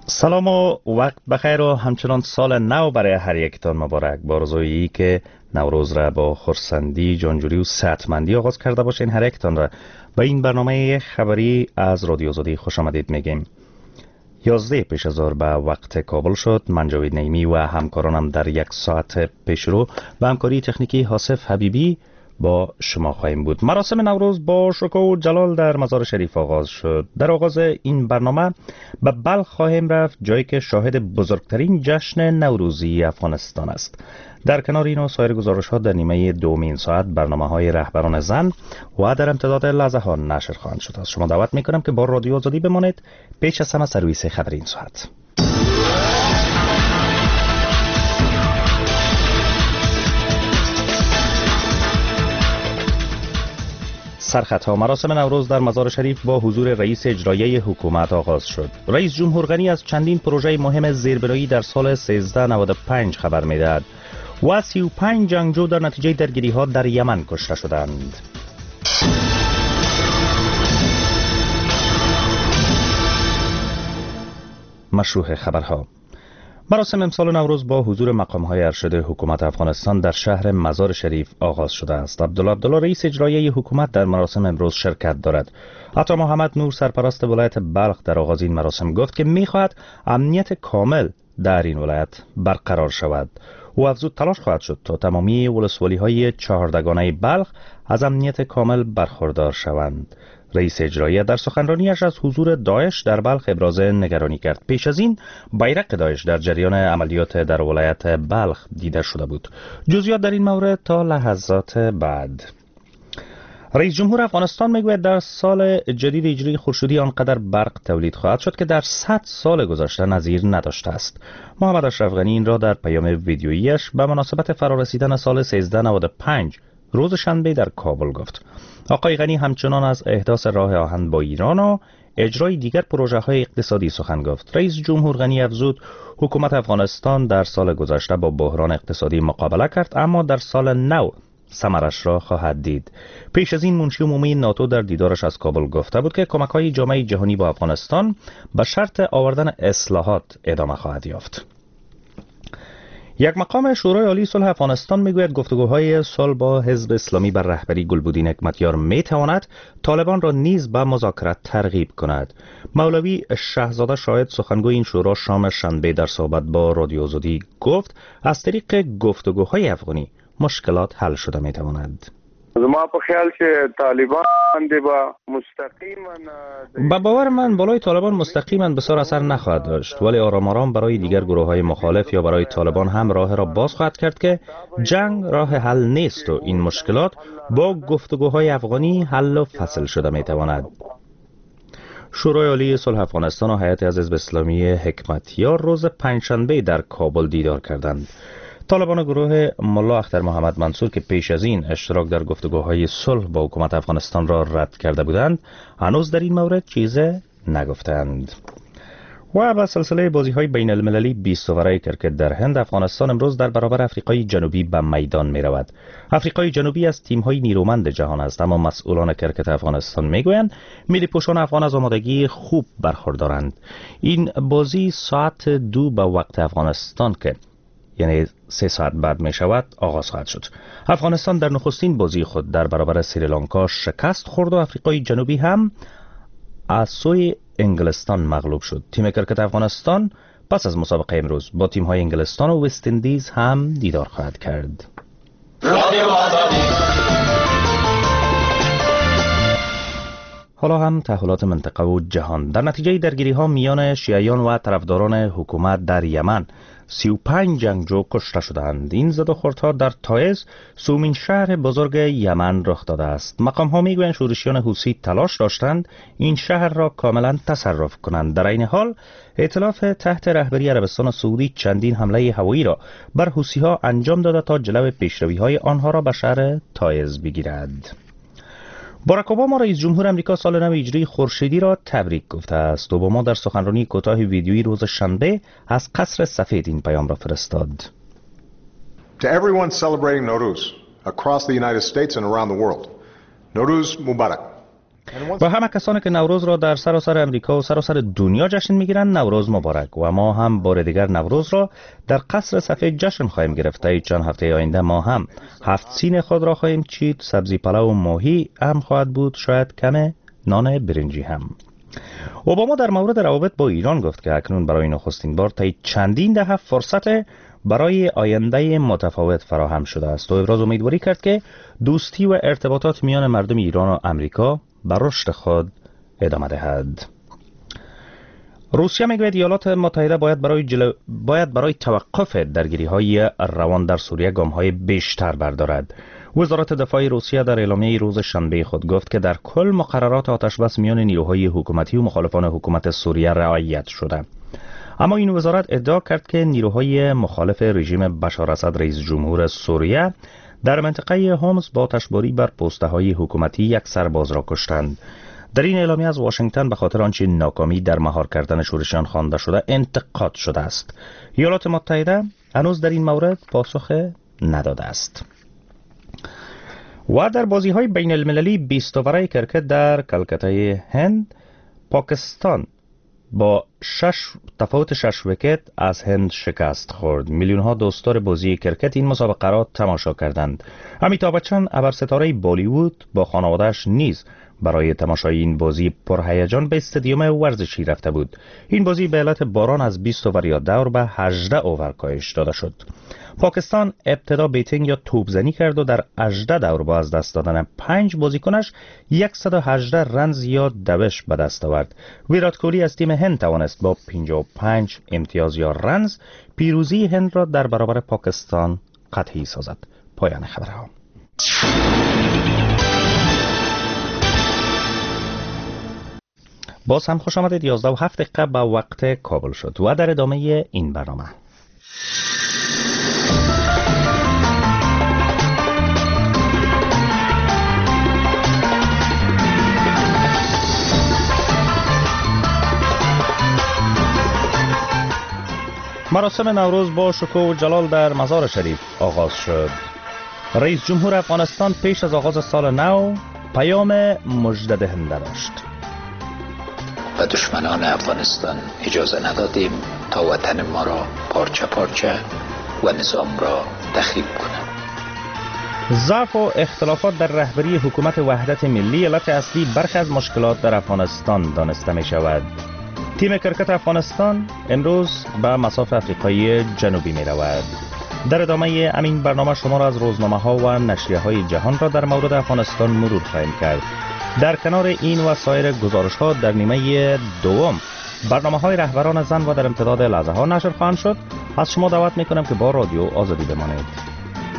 سلام و وقت بخیر و همچنان سال نو برای هر یکتان مبارک. با آرزویی که نوروز را با خرسندی، جانجوری و صحتمندی آغاز کرده باشین هر یکتان را. به این برنامه خبری از رادیو آزادی خوش آمدید میگیم. 11 پیش از ظهر به وقت کابل شد. من جاوید نعیمی و همکارانم در یک ساعت پیشرو به همکاری تکنیکی حاسف حبیبی با شما خواهیم بود. مراسم نوروز با شکوه و جلال در مزار شریف آغاز شد. در آغاز این برنامه به بلخ خواهیم رفت، جایی که شاهد بزرگترین جشن نوروزی افغانستان است. در کنار این و سایر گزارش ها در نیمه دومین ساعت برنامه های رهبران زن و در امتداد لحظه ها نشر خواهند شد. از شما دعوت می کنم که با رادیو آزادی بمانید. پیش از همه سرویس خبری این ساعت. سرخطها. مراسم نوروز در مزار شریف با حضور رئیس اجرایی حکومت آغاز شد. رئیس جمهور غنی از چندین پروژه مهم زیربنایی در سال 1395 خبر می‌دهد و 35 جنگجو در نتیجه درگیری‌ها در یمن کشته شدند. مشروح خبرها. مراسم امسال نوروز با حضور مقام‌های ارشد حکومت افغانستان در شهر مزار شریف آغاز شده است. عبدالله رئیس اجرایی حکومت در مراسم امروز شرکت دارد. عطا محمد نور سرپرست ولایت بلخ در آغاز این مراسم گفت که می‌خواهد امنیت کامل در این ولایت برقرار شود. او افزود تلاش خواهد شد تا تمامی ولسوالی‌های 14گانه بلخ از امنیت کامل برخوردار شوند. رئیس اجرایی در سخنرانیش از حضور داعش در بلخ ابراز نگرانی کرد. پیش از این بیرق داعش در جریان عملیات در ولایت بلخ دیده شده بود. جزئیات در این مورد تا لحظات بعد. رئیس جمهور افغانستان میگوید در سال جدید هجری خورشیدی آنقدر برق تولید خواهد شد که در 100 سال گذشته نظیر نداشته است. محمد اشرف غنی این را در پیام ویدیوییش به مناسبت فرارسیدن سال 1395 روز شنبه در کابل گفت. آقای غنی همچنان از احداث راه آهن با ایران و اجرای دیگر پروژه های اقتصادی سخن گفت. رئیس جمهور غنی افزود حکومت افغانستان در سال گذشته با بحران اقتصادی مقابله کرد، اما در سال نو ثمرش را خواهد دید. پیش از این منشی عمومی ناتو در دیدارش از کابل گفته بود که کمک های جامعه جهانی با افغانستان به شرط آوردن اصلاحات ادامه خواهد یافت. یک مقام شورای عالی صلح افغانستان میگوید گفتگوهای صلح با حزب اسلامی بر رهبری گلبدین حکمتیار میتواند طالبان را نیز به مذاکرات ترغیب کند. مولوی شهزاده شاهد سخنگوی این شورا شام شنبه در صحبت با رادیو آزادی گفت از طریق گفتگوهای افغانی مشکلات حل شده میتواند. ما په خیال چې طالبان با مستقیما با باور من بالای طالبان مستقیما بسیار اثر نخواهد داشت، ولی آرام آرام برای دیگر گروه‌های مخالف یا برای طالبان هم راه را باز خواهد کرد که جنگ راه حل نیست و این مشکلات با گفتگوهای افغانی حل و فصل شده میتواند. شورای عالی صلح افغانستان و هیئت از حزب اسلامی حکمتیار روز پنجشنبه در کابل دیدار کردند. طالبان گروه ملا اختر محمد منصور که پیش از این اشتراک در گفتگوهای صلح با حکومت افغانستان را رد کرده بودند، هنوز در این مورد چیزی نگفتند. و با سلسله بازی‌های بین المللی 20 اوره کرکت در هند، افغانستان امروز در برابر افریقای جنوبی به میدان می رود. افریقای جنوبی از تیم‌های نیرومند جهان است، اما مسئولان کرکت افغانستان میگویند ملی پوشان افغان از آمادگی خوب برخوردارند. این بازی ساعت 2 به وقت افغانستان که یعنی 3 ساعت بعد می شود آغاز خواهد شد. افغانستان در نخستین بازی خود در برابر سریلانکا شکست خورد و افریقای جنوبی هم از سوی انگلستان مغلوب شد. تیم کرکت افغانستان پس از مسابقه امروز با تیم‌های انگلستان و وست اندیز هم دیدار خواهد کرد. حالا هم تحولات منطقه و جهان. در نتیجه درگیری‌ها میان شیعیان و طرفداران حکومت در یمن 35 جنگجو کشته شدند. این زد و خوردها در تایز، سومین شهر بزرگ یمن رخ داده است. مقام‌ها میگویند شورشیان حوثی تلاش داشتند این شهر را کاملا تصرف کنند. در این حال ائتلاف تحت رهبری عربستان سعودی چندین حمله هوایی را بر حوثی‌ها انجام داده تا جلو پیشروی‌های آنها را به شهر تایز بگیرد. باراک اوباما رئیس جمهور امریکا سال نو هجری خورشیدی را تبریک گفته است. اوباما در سخنرانی کوتاه ویدیویی روز شنبه از قصر سفید این پیام را فرستاد. To everyone celebrating Nowruz across the United States and around the world. Nowruz Mubarak. و همه کسانی که نوروز را در سراسر امریکا و سراسر دنیا جشن میگیرند نوروز مبارک. و ما هم بار دیگر نوروز را در قصر سفید جشن خواهیم گرفت. تا چند هفته آینده ما هم 7 سین خود را خواهیم چید، سبزی پلو و ماهی هم خواهد بود، شاید کم نان برنجی هم. اوباما در مورد روابط با ایران گفت که اکنون برای نخستین بار طی چندین دهه فرصت برای آینده متفاوت فراهم شده است و ابراز امیدواری کرد که دوستی و ارتباطات میان مردم ایران و امریکا بر رشد خود ادامه دهد. روسیه میگوید ایالات متحده باید برای توقف درگیری‌های روان در سوریه گام‌های بیشتر بردارد. وزارت دفاع روسیه در اعلامیه روز شنبه خود گفت که در کل مقررات آتش‌بس میان نیروهای حکومتی و مخالفان حکومت سوریه رعایت شده. اما این وزارت ادعا کرد که نیروهای مخالف رژیم بشار اسد رئیس جمهور سوریه در منطقه هومس با آتشباری بر پست‌های حکومتی یک سرباز را کشتند. در این اعلامیه از واشنگتن به خاطر آنچه ناکامی در مهار کردن شورشیان خوانده شده انتقاد شده است. ایالات متحده هنوز در این مورد پاسخ نداده است. و در بازی‌های بین المللی 20 اوور کرکت در کلکته هند، پاکستان با تفاوت 6 ویکت از هند شکست خورد. میلیون ها دوستدار بازی کرکت این مسابقه را تماشا کردند. امیتابh بچن ابرستاره بالیوود با خانواده‌اش نیز برای تماشای این بازی پرهیجان به استادیوم ورزشی رفته بود. این بازی به علت باران از 20 اوور یا دور به 18 اوور کاهش داده شد. پاکستان ابتدا بیتینگ یا توپزنی کرد و در 18 دور با از دست دادن 5 بازیکنش 118 رنز یا دوش به دست آورد. ویرات کوهلی از تیم هند توانست با 55 امتیاز یا رنز پیروزی هند را در برابر پاکستان قطعی سازد. پایان خبرها. باز هم خوش آمدید. 11:07 دقیقه به وقت کابل شد و در ادامه این برنامه مراسم نوروز با شکوه و جلال در مزار شریف آغاز شد. رئیس جمهور افغانستان پیش از آغاز سال نو پیام مژده دهنده داشت. و دشمنان افغانستان اجازه ندادیم تا وطن ما را پارچه پارچه و نظام را تخریب کنند. ضعف و اختلافات در رهبری حکومت وحدت ملی علت اصلی برخی از مشکلات در افغانستان دانسته می شود. تیم کرکت افغانستان امروز به مساف افریقای جنوبی می رود. در ادامه همین برنامه شما را از روزنامه ها و نشریه های جهان را در مورد افغانستان مرور خواهیم کرد. در کنار این و سایر گزارش ها در نیمه دوم برنامه های رهبران زن و در امتداد لحظه ها نشر خواهند شد. از شما دعوت می کنم که با رادیو آزادی بمانید.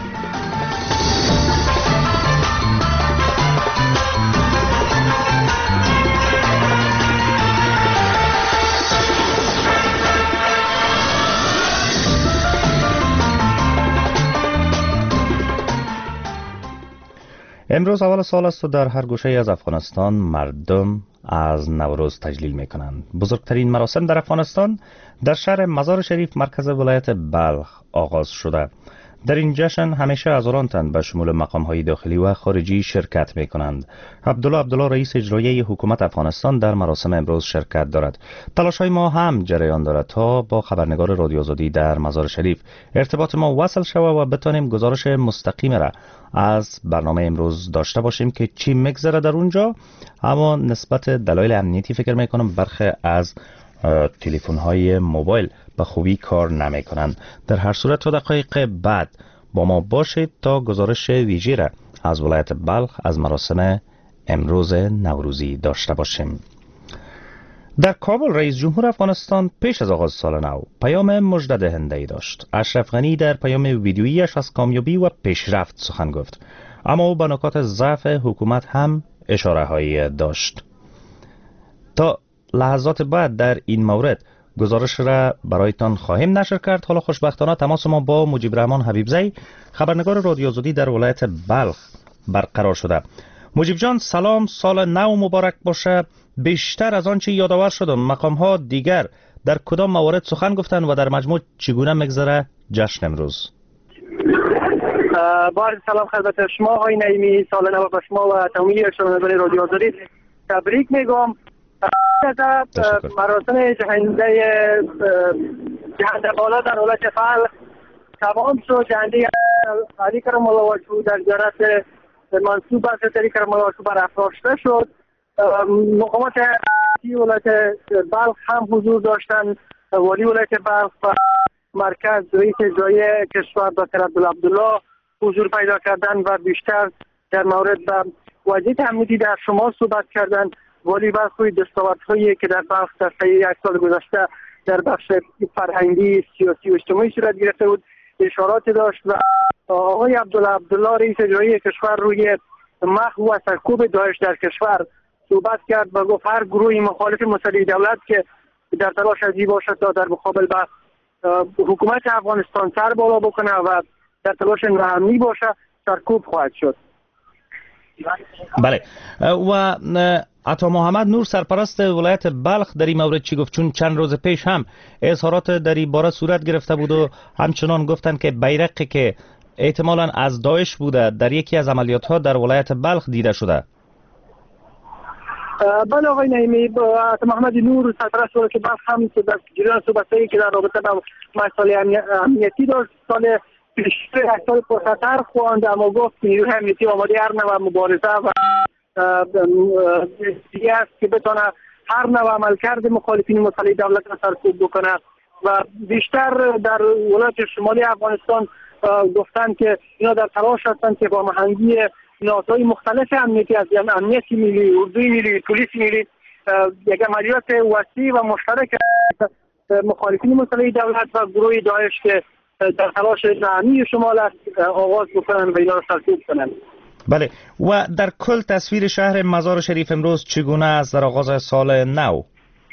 امروز اول سال است و در هر گوشه از افغانستان مردم از نوروز تجلیل می کنند. بزرگترین مراسم در افغانستان در شهر مزار شریف مرکز ولایت بلخ آغاز شده. در این جشن همیشه هزاران تن به شمول مقام‌های داخلی و خارجی شرکت می کنند. عبدالله رئیس اجرایی حکومت افغانستان در مراسم امروز شرکت دارد. تلاش‌های ما هم جریان دارد تا با خبرنگار رادیو آزادی در مزار شریف ارتباط ما وصل شود و بتانیم گزارش مستقیم را از برنامه امروز داشته باشیم که چی میگذره در اونجا. اما نسبت دلایل امنیتی فکر میکنم برخی از تلفن‌های موبایل به خوبی کار نمیکنند. در هر صورت تا دقایق بعد با ما باشید تا گزارش ویژه را از ولایت بلخ از مراسم امروز نوروزی داشته باشیم. در کابل رئیس جمهور افغانستان پیش از آغاز سال نو پیام مژده دهنده‌ای داشت. اشرف غنی در پیام ویدیویی‌اش از کامیابی و پیشرفت سخن گفت، اما او به نکات ضعف حکومت هم اشاره‌هایی داشت. تا لحظات بعد در این مورد گزارش را برایتان خواهیم نشر کرد. حالا خوشبختانه تماس ما با مجیب رحمان حبیبزی خبرنگار رادیو آزادی در ولایت بلخ برقرار شده. مجیب جان سلام، سال نو مبارک باشه. بیشتر از آنچه یادآور شدم مقام ها دیگر در کدام موارد سخن گفتن و در مجموع چگونه میگذره جشن امروز؟ با سلام خدمت شما آقای نعیمی، سال نو به شما و تمامی شنوندگان رادیو آزادی. تبریک میگم. مراسم جهنده بالا در ولایت بلخ تمام شد. جهنده علی کرم الله وجهه در زیارت منصوب است علی کرم الله وجهه برافراشته شد. مقامات ولایت بلخ هم حضور داشتند. والی ولایت بلخ و مرکز رئیس اجرایی کشور دکتر عبدالله حضور پیدا کردن و بیشتر در مورد وضعیت امنیتی در شمال صحبت کردند. والی بلخ روی دستاوردهایی که در بلخ در طی یک سال گذشته در بخش فرهنگی، سیاسی و اجتماعی صورت گرفته بود اشارات داشت و آقای عبدالله رئیس اجرایی کشور روی محو و سرکوب داعش در کشور صحبت کرد و گفت هر گروهی مخالف مسلح دولت که در تلاش ازی باشد تا در مقابل با حکومت افغانستان سر بالا بکنه و در تلاش ناامنی باشه سرکوب خواهد شد. بله و عطا محمد نور سرپرست ولایت بلخ در این مورد چی گفت؟ چون چند روز پیش هم اظهارات در این باره صورت گرفته بود و همچنان گفتند که بیرقی که احتمالاً از داعش بوده در یکی از عملیات ها در ولایت بلخ دیده شده. بله آقای نعیمی، عطا محمد نور سرپرست ولایت بلخ هم در جریان صحبتایی که در رابطه با مسائل امنیتی داشت سال پیش یک سال پرخطر خواند، اما گفت نیروی امنیتی آماده هر نوع مبارزه و دیگه است که بتونه هر نوع عملکرد مخالفین مسلح دولت را سرکوب بکنه و بیشتر در ولایت شمالی افغانستان گفتند که اینا در تلاش هستند که با هماهنگی نهادهای مختلف امنیتی از امنیت ملی، اردوی ملی، پلیس ملی یک عملیات وسیع و مشترک مخالفین مسلح دولت و گروه داعش که در تلاش ناامنی شمال است آغاز بکنن و اینا را سرکوب کنن. بله و در کل تصویر شهر مزار شریف امروز چگونه است در آغاز سال نو؟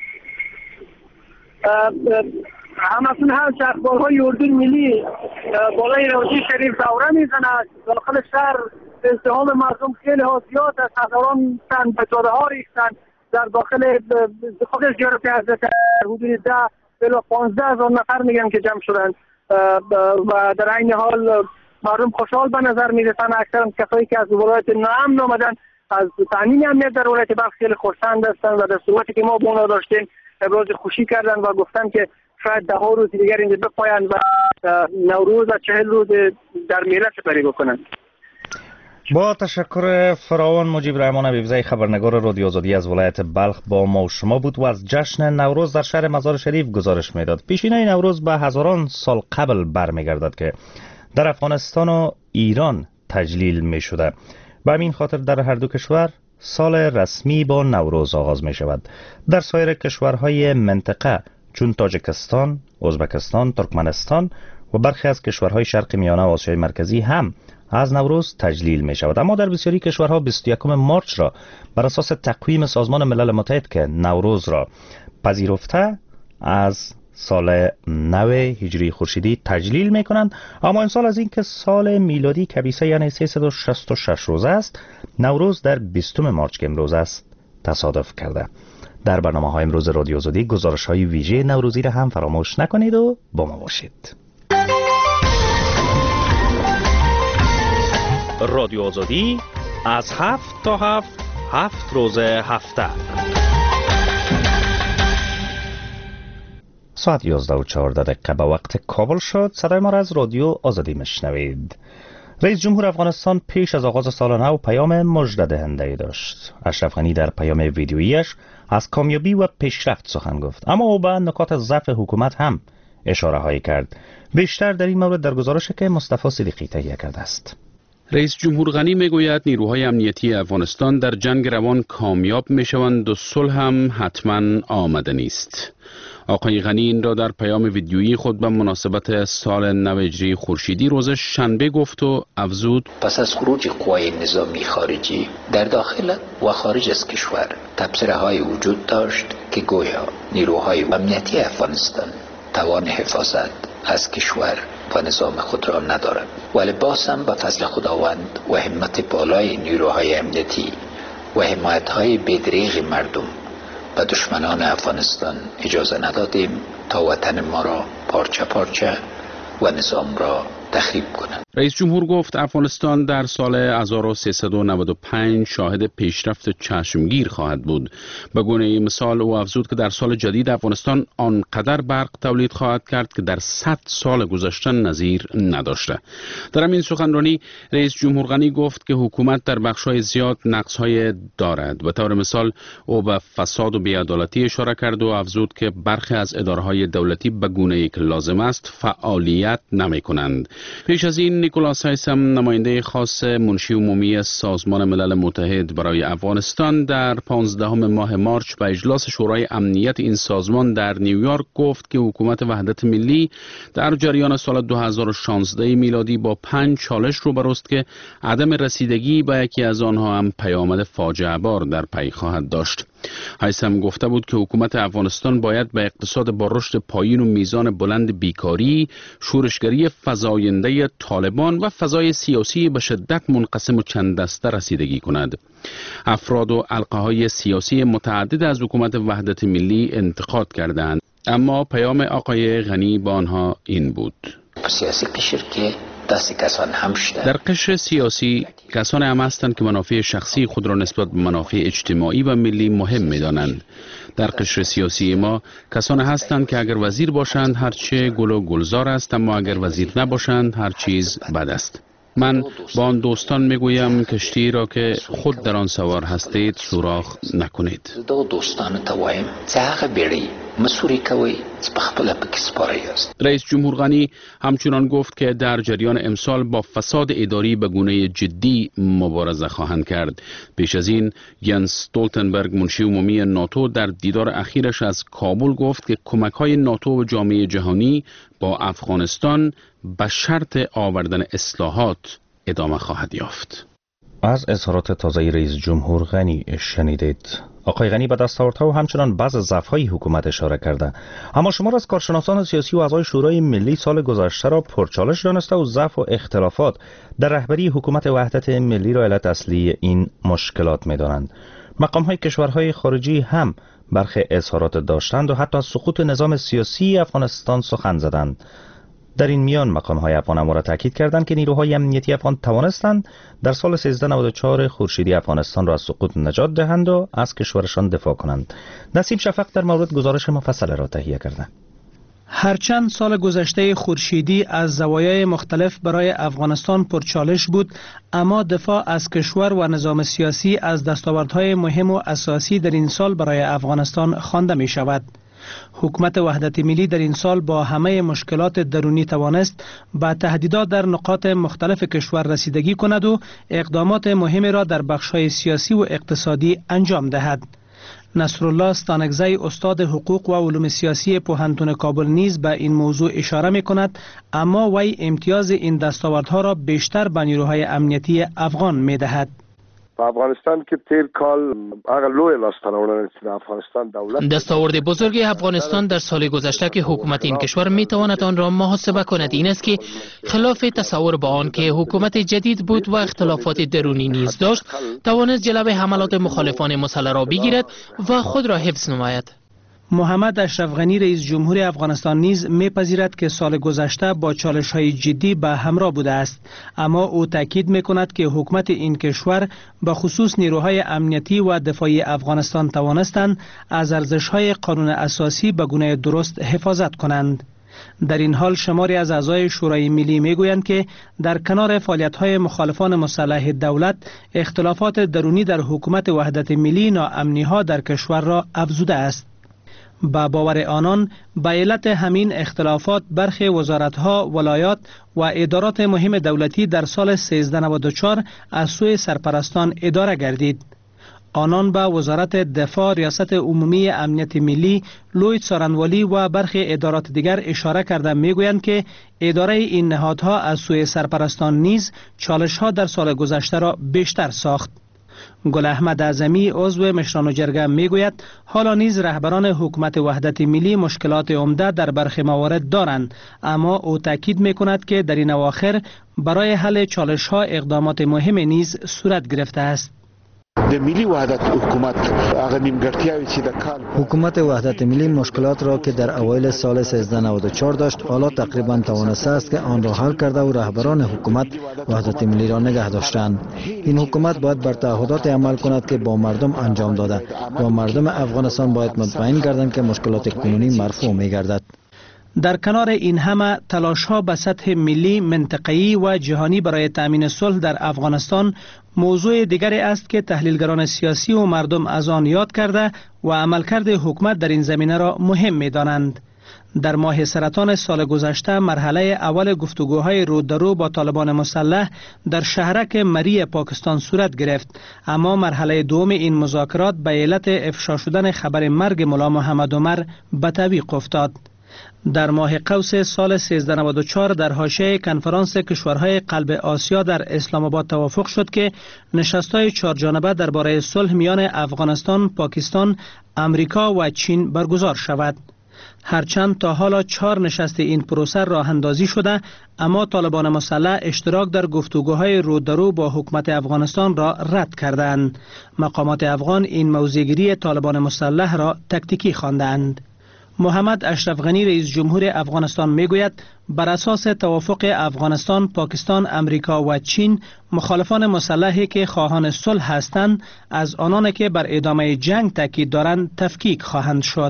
همکنون هم چرخبارهای اردوی ملی بالای روضه شریف دوره میزند. داخل شهر ازدحام مردم خیلی ها زیاد است. هزاران تن به جاده ها ریختند. در داخل خود زیارت حضرت حدود 10 الی 15,000 نفر میگن که جمع شدند و در این حال مردم خوشحال به نظر میرسند. اکثر کسایی که از ولایت نامن آمدن از تامین امنیت در ولایت بلخ خیلی خرسند هستند و در صحبتی که ما با اونا داشتیم ابراز خوشی کردن و گفتن که شاید 10 روز دیگر اینجا بپایند و نوروز و 40 روز در میله سپری بکنند. با تشکر فراوان مجیب رحمان حبیبزی خبرنگار رادیو آزادی از ولایت بلخ با ما و شما بود و از جشن نوروز در شهر مزار شریف گزارش میداد. پیشینه نوروز به هزاران سال قبل برمیگردد که در افغانستان و ایران تجلیل می شده. به همین خاطر در هر دو کشور سال رسمی با نوروز آغاز می شود. در سایر کشورهای منطقه چون تاجیکستان، ازبکستان، ترکمنستان و برخی از کشورهای شرق میانه و آسیای مرکزی هم از نوروز تجلیل می شود. اما در بسیاری کشورها 21 مارچ را بر اساس تقویم سازمان ملل متحد که نوروز را پذیرفته از سال نو هجری خورشیدی تجلیل می کنند. اما امسال از این که سال میلادی کبیسه یعنی 366 روزه است، نوروز در 20 مارچ که امروز است تصادف کرده. در برنامه های امروز رادیو آزادی گزارش های ویژه نوروزی را هم فراموش نکنید و با ما باشید. رادیو آزادی از 7 تا 7 روز هفته. ساعت 11:14 به وقت کابل شد. صدای ما را از رادیو آزادی میشنوید. رئیس جمهور افغانستان پیش از آغاز سال نو پیام مژده دهنده داشت. اشرف غنی در پیام ویدیوییش از کامیابی و پیشرفت سخن گفت، اما او به نکات ضعف حکومت هم اشاره هایی کرد. بیشتر در این مورد در گزارشی که مصطفی صدیقی تهیه کرده است. رئیس جمهور غنی میگوید نیروهای امنیتی افغانستان در جنگ روان کامیاب میشوند و صلح هم حتما آمده نیست. آقای غنی این را در پیام ویدیویی خود به مناسبت سال نو هجری خورشیدی روز شنبه گفت و افزود: پس از خروج قوای نظامی خارجی در داخل و خارج از کشور تبصره‌های وجود داشت که گویا نیروهای امنیتی افغانستان توان حفاظت از کشور و نظام خود را ندارد، ولی باز هم به فضل خداوند و همت بالای نیروهای امنیتی و حمایت‌های بدریغ مردم و دشمنان افغانستان اجازه ندادیم تا وطن ما را پارچه پارچه و نظام را تخریب کنند. رئیس جمهور گفت افغانستان در سال 1395 شاهد پیشرفت چشمگیر خواهد بود. به گونه مثال او افزود که در سال جدید افغانستان آنقدر برق تولید خواهد کرد که در 100 سال گذشته نظیر نداشته. در همین سخنرانی رئیس جمهور غنی گفت که حکومت در بخش‌های زیاد نقص‌های دارد. به طور مثال او به فساد و بی‌عدالتی اشاره کرد و افزود که برخی از اداره‌های دولتی به گونه‌ای که لازم است فعالیت نمی‌کنند. پیش از این نیکولاس هایسم نماینده خاص منشی عمومی سازمان ملل متحد برای افغانستان در 15 ماه مارچ به اجلاس شورای امنیت این سازمان در نیویورک گفت که حکومت وحدت ملی در جریان سال 2016 میلادی با 5 چالش روبروست که عدم رسیدگی به یکی از آنها هم پیامد فاجعه بار در پی خواهد داشت. هایسم گفته بود که حکومت افغانستان باید به اقتصاد با رشد پایین و میزان بلند بیکاری، شورشگری فزاینده طالبان و فضای سیاسی به شدت منقسم و چند دسته رسیدگی کند. افراد و حلقه‌های سیاسی متعدد از حکومت وحدت ملی انتقاد کردند، اما پیام آقای غنی با آنها این بود: سیاسی قشر که دست کسان هم شده. در قشر سیاسی کسان هم هستند که منافع شخصی خود را نسبت به منافع اجتماعی و ملی مهم می‌دانند. در قشر سیاسی ما کسان هستند که اگر وزیر باشند هرچه گل و گلزار است، اما اگر وزیر نباشند هر چیز بد است. من با آن دوستان میگویم کشتی را که خود در آن سوار هستید سوراخ نکنید. دو دوستان توایم زاغ بیری مسوری کوي خپل پکې سپاره است. رئیس جمهور غنی همچنان گفت که در جریان امسال با فساد اداری به گونه جدی مبارزه خواهند کرد. پیش از این ینس استولتنبرگ منشی عمومی ناتو در دیدار اخیرش از کابل گفت که کمک‌های ناتو و جامعه جهانی با افغانستان به شرط آوردن اصلاحات ادامه خواهد یافت. از اظهارات تازه رئیس جمهور غنی شنیدید. آقای غنی به دستاوردها و همچنان بعض ضعف‌های حکومت اشاره کرده، اما شمار از کارشناسان سیاسی و اعضای شورای ملی سال گذشته را پرچالش دانسته و ضعف و اختلافات در رهبری حکومت وحدت ملی را علت اصلی این مشکلات می‌دانند. مقام‌های کشورهای خارجی هم برخی اظهارات داشتند و حتی از سقوط نظام سیاسی افغانستان سخن زدند. در این میان مقام‌های افغان هم را تاکید کردند که نیروهای امنیتی افغان توانستند در سال 1394 خورشیدی افغانستان را از سقوط نجات دهند و از کشورشان دفاع کنند. نسیم شفق در مورد گزارش مفصل را تهیه کرده. هرچند سال گذشته خورشیدی از زوایای مختلف برای افغانستان پرچالش بود، اما دفاع از کشور و نظام سیاسی از دستاوردهای مهم و اساسی در این سال برای افغانستان خوانده می شود. حکومت وحدت ملی در این سال با همه مشکلات درونی توانست با تهدیدات در نقاط مختلف کشور رسیدگی کند و اقدامات مهمی را در بخش‌های سیاسی و اقتصادی انجام دهد. نصرالله استانکزی استاد حقوق و علوم سیاسی پوهنتون کابل نیز به این موضوع اشاره می کند، اما وی امتیاز این دستاوردها را بیشتر به نیروهای امنیتی افغان می دهد. افغانستان که تیر کال هغه لوی لاستانوړنه چې افغانستان دولت دستاورد بزرگ افغانستان در سال گذشته که حکومت این کشور می تواند آن را محاسبه کند این است که خلاف تصور با آن که حکومت جدید بود و اختلافات درونی نیز داشت، توانست جلوه حملات مخالفان مسلح را بگیرد و خود را حفظ نماید. محمد اشرف غنی رئیس جمهور افغانستان نیز می‌پذیرد که سال گذشته با چالش‌های جدی به همراه بوده است، اما او تاکید می‌کند که حکومت این کشور به خصوص نیروهای امنیتی و دفاعی افغانستان توانستند از ارزش‌های قانون اساسی به گونه درست حفاظت کنند. در این حال شماری از اعضای شورای ملی میگویند که در کنار فعالیت‌های مخالفان مسلح دولت، اختلافات درونی در حکومت وحدت ملی ناامنی‌ها در کشور را افزوده است. با باور آنان به علت همین اختلافات برخی وزارت‌ها، ولایات و ادارات مهم دولتی در سال 1394 از سوی سرپرستان اداره گردید. آنان به وزارت دفاع، ریاست عمومی امنیت ملی، لوی څارنوالي و برخی ادارات دیگر اشاره کرده میگویند که اداره این نهادها از سوی سرپرستان نیز چالش‌ها در سال گذشته را بیشتر ساخت. گل احمد اعظمی عضو مشران جرگه میگوید حالا نیز رهبران حکومت وحدت ملی مشکلات عمده در برخی موارد دارند، اما او تاکید میکند که در این اواخر برای حل چالش‌ها اقدامات مهم نیز صورت گرفته است. حکومت وحدت ملی مشکلات را که در اوایل سال 1394 داشت حالا تقریبا توانسته است که آن را حل کرده و رهبران حکومت وحدت ملی را نگه داشتند. این حکومت باید بر تعهدات عمل کند که با مردم انجام داده و مردم افغانستان باید مطمئن گردند که مشکلات کنونی مرفوع می گردد. در کنار این همه تلاش‌ها به سطح ملی، منطقه‌ای و جهانی برای تأمین صلح در افغانستان موضوع دیگری است که تحلیلگران سیاسی و مردم از آن یاد کرده و عملکرد حکومت در این زمینه را مهم می‌دانند. در ماه سرطان سال گذشته مرحله اول گفتگوهای رو در رو با طالبان مسلح در شهرک مری پاکستان صورت گرفت، اما مرحله دوم این مذاکرات به علت افشا شدن خبر مرگ ملا محمد عمر به تعویق افتاد. در ماه قوس سال 1394 در حاشیه کنفرانس کشورهای قلب آسیا در اسلام آباد توافق شد که نشست‌های چهارجانبه درباره صلح میان افغانستان، پاکستان، امریکا و چین برگزار شود. هرچند تا حالا 4 نشست این پروسه راه اندازی شده، اما طالبان مسلح اشتراک در گفتگوهای رو در رو با حکومت افغانستان را رد کردند. مقامات افغان این موضع‌گیری طالبان مسلح را تکتیکی خواندند. محمد اشرف غنی رئیس جمهور افغانستان میگوید بر اساس توافق افغانستان، پاکستان، امریکا و چین مخالفان مسلحی که خواهان صلح هستند از آنان که بر ادامه جنگ تاکید دارند تفکیک خواهند شد.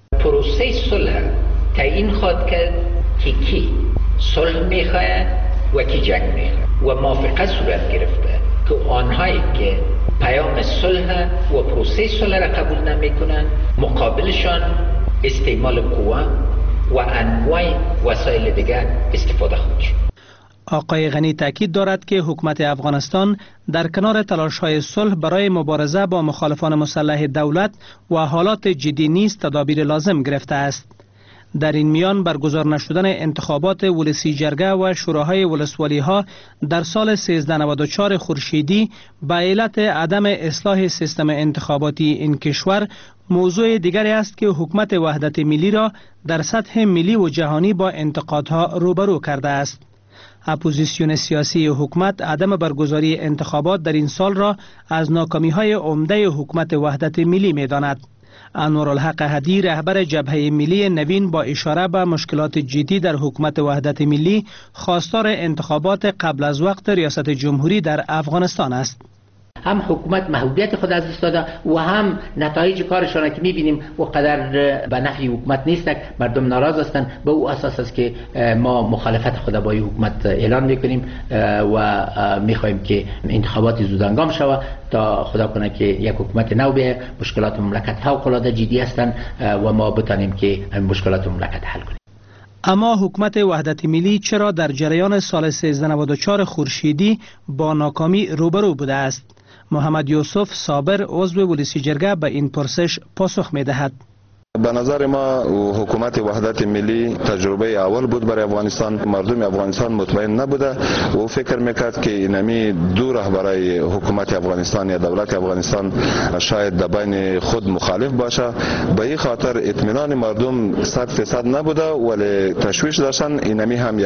پروسه صلح تعیین خواهد کرد که کی صلح میخواهد و کی جنگ میخواهد و موافقه صورت گرفته که آنهایی که پیام صلح و پروسه صلح را قبول نمیکنند مقابلشان استعمال قوه و انواع وسایل دیگر استفاده خواهد شد. آقای غنی تاکید دارد که حکومت افغانستان در کنار تلاش‌های صلح برای مبارزه با مخالفان مسلح دولت و حالات جدی نیز تدابیر لازم گرفته است. در این میان برگزار نشدن انتخابات ولسی جرگه و شوراهای ولسوالی ها در سال 1394 خورشیدی به علت عدم اصلاح سیستم انتخاباتی این کشور موضوع دیگری است که حکومت وحدت ملی را در سطح ملی و جهانی با انتقادها روبرو کرده است. اپوزیسیون سیاسی حکومت عدم برگزاری انتخابات در این سال را از ناکامی‌های عمده حکومت وحدت ملی می‌داند. انوارالحق هدی رهبر جبهه ملی نوین با اشاره به مشکلات جدی در حکومت وحدت ملی خواستار انتخابات قبل از وقت ریاست جمهوری در افغانستان است. هم حکومت محدودیت خود از دست داده و هم نتایج کارشان که می‌بینیم و قدر به نفع حکومت نیست، مردم ناراض هستند. به او اساس است که ما مخالفت خود با حکومت اعلان می‌کنیم و می‌خواهیم که انتخابات زودهنگام شود تا خدا کنه که یک حکومت نو بیاید. مشکلات مملکت فوق‌العاده جدی هستند و ما بتانیم که مشکلات مملکت حل کنیم. اما حکومت وحدت ملی چرا در جریان سال 1394 خورشیدی با ناکامی روبرو بوده است؟ محمد یوسف صابر عضو ولسی جرگه به این پرسش پاسخ می‌دهد. به نظر ما حکومت وحدت ملی تجربه اول بود برای افغانستان. مردم افغانستان مطمئن نبوده و فکر میکرد که اینمی دو رهبرای حکومت افغانستان یا دولت افغانستان شاید در بین خود مخالف باشه. به این خاطر اطمینان مردم 100% نبوده ولی تشویش داشتن. اینمی هم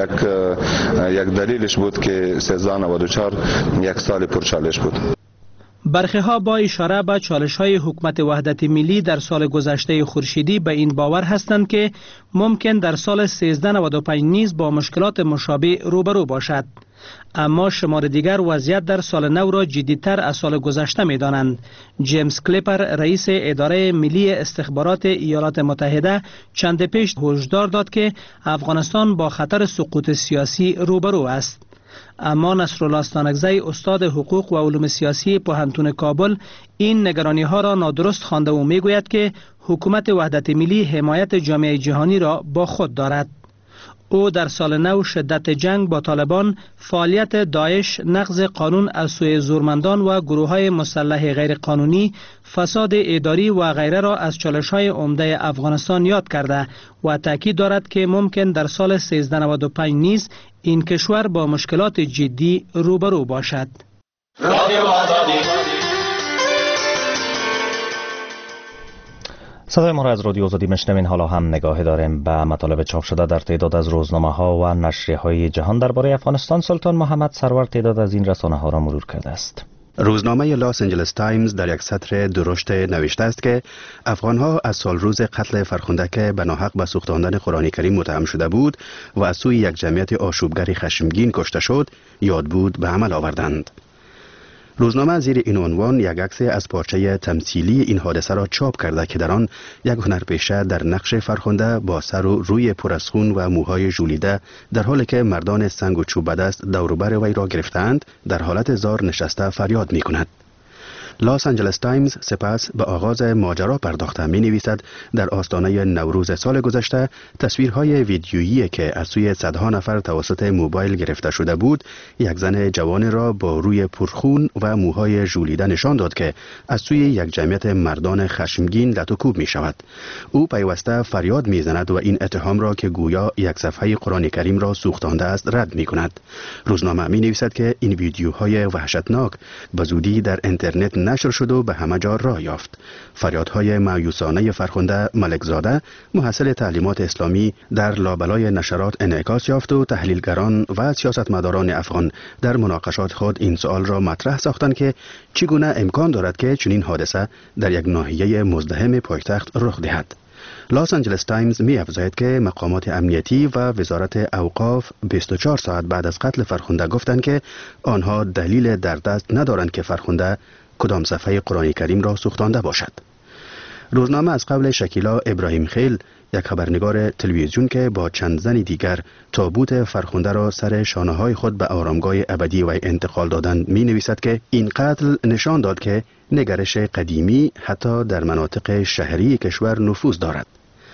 یک دلیلش بود که 1394 یک سال پرچالش بود. برخی ها با اشاره به چالش‌های حکومت وحدت ملی در سال گذشته خورشیدی به این باور هستند که ممکن در سال 1395 نیز با مشکلات مشابه روبرو باشد. اما شمار دیگر وضعیت در سال نو را جدی‌تر از سال گذشته می‌دانند. جیمز کلیپر رئیس اداره ملی استخبارات ایالات متحده چند پیش هشدار داد که افغانستان با خطر سقوط سیاسی روبرو است. اما نصرالله استانکزی استاد حقوق و علوم سیاسی پوهنتون کابل این نگرانی ها را نادرست خوانده و میگوید که حکومت وحدت ملی حمایت جامعه جهانی را با خود دارد. او در سال نو شدت جنگ با طالبان، فعالیت داعش، نقض قانون از سوی زورمندان و گروه‌های مسلح غیرقانونی، فساد اداری و غیره را از چالش‌های عمده افغانستان یاد کرده و تاکید دارد که ممکن در سال 1395 نیز این کشور با مشکلات جدی روبرو باشد. صدای ما را از رادیو آزادی میشنوین. حالا هم نگاه داریم به مطالب چاپ شده در تعداد از روزنامه‌ها و نشریه‌های جهان درباره افغانستان. سلطان محمد سرور تعداد از این رسانه‌ها را مرور کرده است. روزنامه لاس آنجلس تایمز در یک سطر درشت نوشته است که افغانها از سال روز قتل فرخنده که به ناحق به سوختاندن قرآن کریم متهم شده بود و از سوی یک جمعیت آشوبگر خشمگین کشته شد یاد بود به عمل آوردند. روزنامه زیر این عنوان یک عکس از پارچه تمثیلی این حادثه را چاپ کرده که در آن یک هنرپیشه در نقش فرخنده با سر و روی پر از خون و موهای ژولیده در حالی که مردان سنگ و چوب به دست دور و بر وی را گرفتند در حالت زار نشسته فریاد می کند. لاس آنجلس تایمز سپس به آغاز ماجرا پرداخته می نویسد در آستانه نوروز سال گذشته تصویرهای ویدیویی که از سوی صدها نفر توسط موبایل گرفته شده بود یک زن جوان را با روی پرخون و موهای ژولیده نشان داد که از سوی یک جمعیت مردان خشمگین لت و کوب می شود. او پیوسته فریاد می زند و این اتهام را که گویا یک صفحه قرآن کریم را سوختانده است رد می کند. روزنامه می نویسد که این ویدیوهای وحشتناک به زودی در اینترنت نشر شد و به همه جا راه یافت. فریادهای مایوسانه فرخنده ملکزاده محصل تعلیمات اسلامی در لابلای نشرات انعکاس یافت و تحلیلگران و سیاستمداران افغان در مناقشات خود این سوال را مطرح ساختند که چگونه امکان دارد که چنین حادثه در یک ناحیه مزدحم پایتخت رخ دهد. لاس آنجلس تایمز می افزاید که مقامات امنیتی و وزارت اوقاف 24 ساعت بعد از قتل فرخنده گفتند که آنها دلیل در دست ندارند که فرخنده کدام صفحه قرآن کریم را سوختانده باشد. روزنامه از قول شکیلا ابراهیم خیل یک خبرنگار تلویزیون که با چند زن دیگر تابوت فرخنده را سر شانه های خود به آرامگاه ابدی و انتقال دادند می نویسد که این قتل نشان داد که نگرش قدیمی حتی در مناطق شهری کشور نفوذ دارد.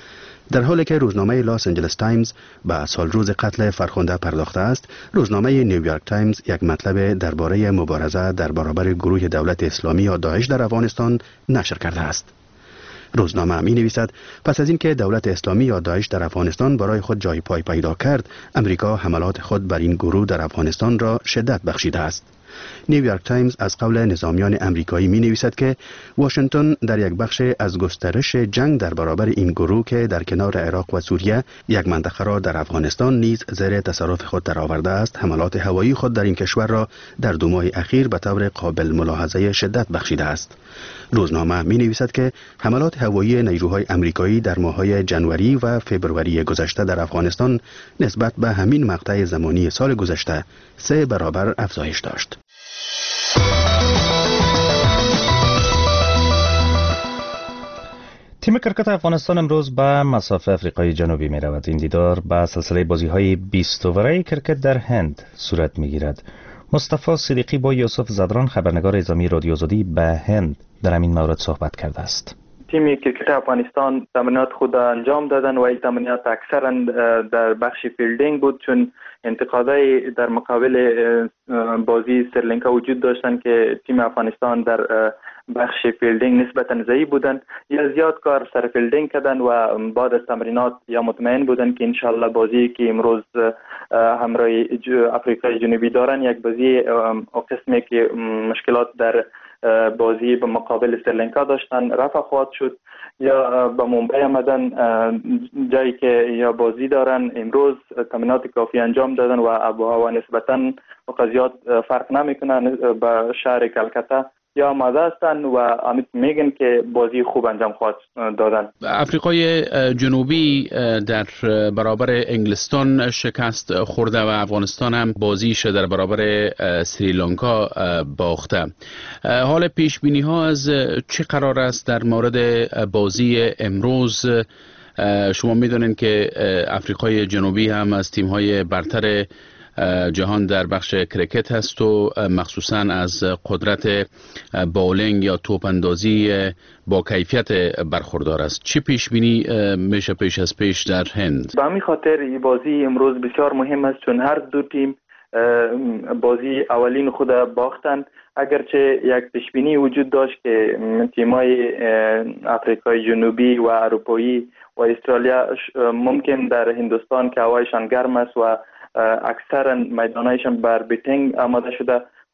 در حالی که روزنامه لاس آنجلس تایمز به سال روز قتل فرخنده پرداخته است، روزنامه نیویورک تایمز یک مطلب درباره مبارزه در برابر گروه دولت اسلامی یا داعش در افغانستان نشر کرده است. روزنامه می نویسد پس از اینکه دولت اسلامی یا داعش در افغانستان برای خود جای پای پیدا کرد، امریکا حملات خود بر این گروه در افغانستان را شدت بخشیده است. نیویورک تایمز از قول نظامیان امریکایی می نویسد که واشنگتن در یک بخش از گسترش جنگ در برابر این گروه که در کنار عراق و سوریه یک منطقه را در افغانستان نیز زیر تصرف خود درآورده است، حملات هوایی خود در این کشور را در 2 ماه اخیر به طور قابل ملاحظه شدت بخشیده است. روزنامه می نویسد که حملات هوایی نیروهای امریکایی در ماه‌های جنوری و فوریه گذشته در افغانستان نسبت به همین مقطع زمانی سال گذشته 3 برابر افزایش داشت. تیم کرکت افغانستان امروز به مسافه افریقای جنوبی می رود. این دیدار به سلسله بازی های 20 اووره کرکت در هند صورت می گیرد. مصطفی صدیقی با یوسف زدران خبرنگار اعزامی رادیو آزادی به هند در همین مورد صحبت کرده است. تیم کرکت افغانستان تمرینات خود انجام دادن و این تمرینات اکثرا در بخش فیلدینگ بود، چون انتقادهای در مقابل بازی سریلانکا وجود داشتن که تیم افغانستان در بخش فیلدینگ نسبتا ضعیف بودن یا زیاد کار سر فیلدینگ کردن و بعد از تمرینات یا مطمئن بودن که انشالله بازی که امروز همراه افریقای جنوبی دارن یک بازی قسمی که مشکلات در بازی به مقابل سریلانکا داشتن رفع خواهد شد یا به ممبئی آمدن جایی که یا بازی دارن. امروز تمرینات کافی انجام دادن و آب و هوا نسبتا زیاد فرق نمیکنه به شهر کلکتا یا آماده هستند و امید میگن که بازی خوب انجام خواهد دادن. افریقای جنوبی در برابر انگلستان شکست خورده و افغانستان هم بازیش در برابر سریلانکا باخته. حال پیش بینی ها از چه قرار است در مورد بازی امروز؟ شما میدونین که افریقای جنوبی هم از تیم های برتر جهان در بخش کرکت هست و مخصوصا از قدرت باولینگ یا توپ اندازی با کیفیت برخوردار است. چی پیش بینی میشه پیش از پیش در هند؟ به همین خاطر این بازی امروز بسیار مهم است، چون هر دو تیم بازی اولین خود باختن. اگرچه یک پیش بینی وجود داشت که تیم‌های افریقای جنوبی و اروپایی و استرالیا ممکن در هندوستان که هوایشان گرم است و اکثرا میدانایشان بر بیتینگ آماده شده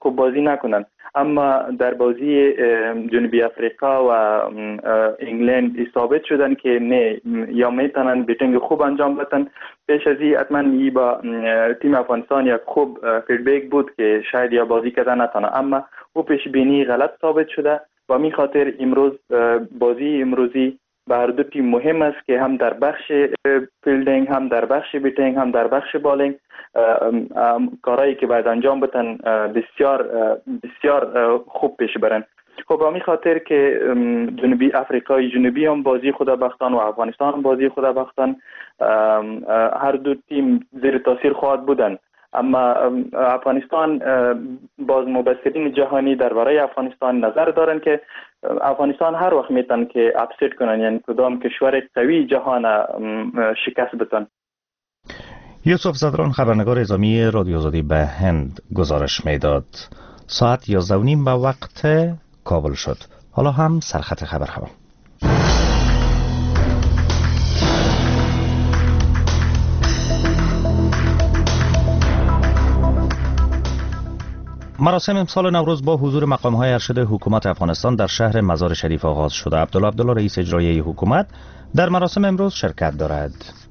خوب بازی نکنن. اما در بازی جنوبی افریقا و انگلند ثابت شدن که نه، یا میتونن بیتینگ خوب انجام بدن. پیش از این حتما با تیم افغانستان یک خوب فیدبک بود که شاید یا بازی کردن نتونه، اما او پیش بینی غلط ثابت شده و می خاطر امروز بازی امروزی به هر دو تیم مهم است که هم در بخش فیلدینگ، هم در بخش بیتینگ، هم در بخش بالینگ کارهایی که باید انجام بدن بسیار بسیار خوب پیش برن. خب همین خاطر که جنوبی افریقای جنوبی هم بازی خدا بختان و افغانستان بازی خدا بختان، هر دو تیم زیر تاثیر خواهد بودن. اما افغانستان باز مبصرین جهانی درباره افغانستان نظر دارن که افغانستان هر وقت میتن که اپست کنن، یعنی کدام کشور قوی جهان شکست بدن. یوسف زدران خبرنگار اعزامی رادیو آزادی به هند گزارش میداد. ساعت 11:30 به وقت کابل شد. حالا هم سرخط خبرها. مراسم امسال نوروز با حضور مقام‌های ارشد حکومت افغانستان در شهر مزار شریف آغاز شده. عبدالله رئیس اجرایی حکومت در مراسم امروز شرکت دارد.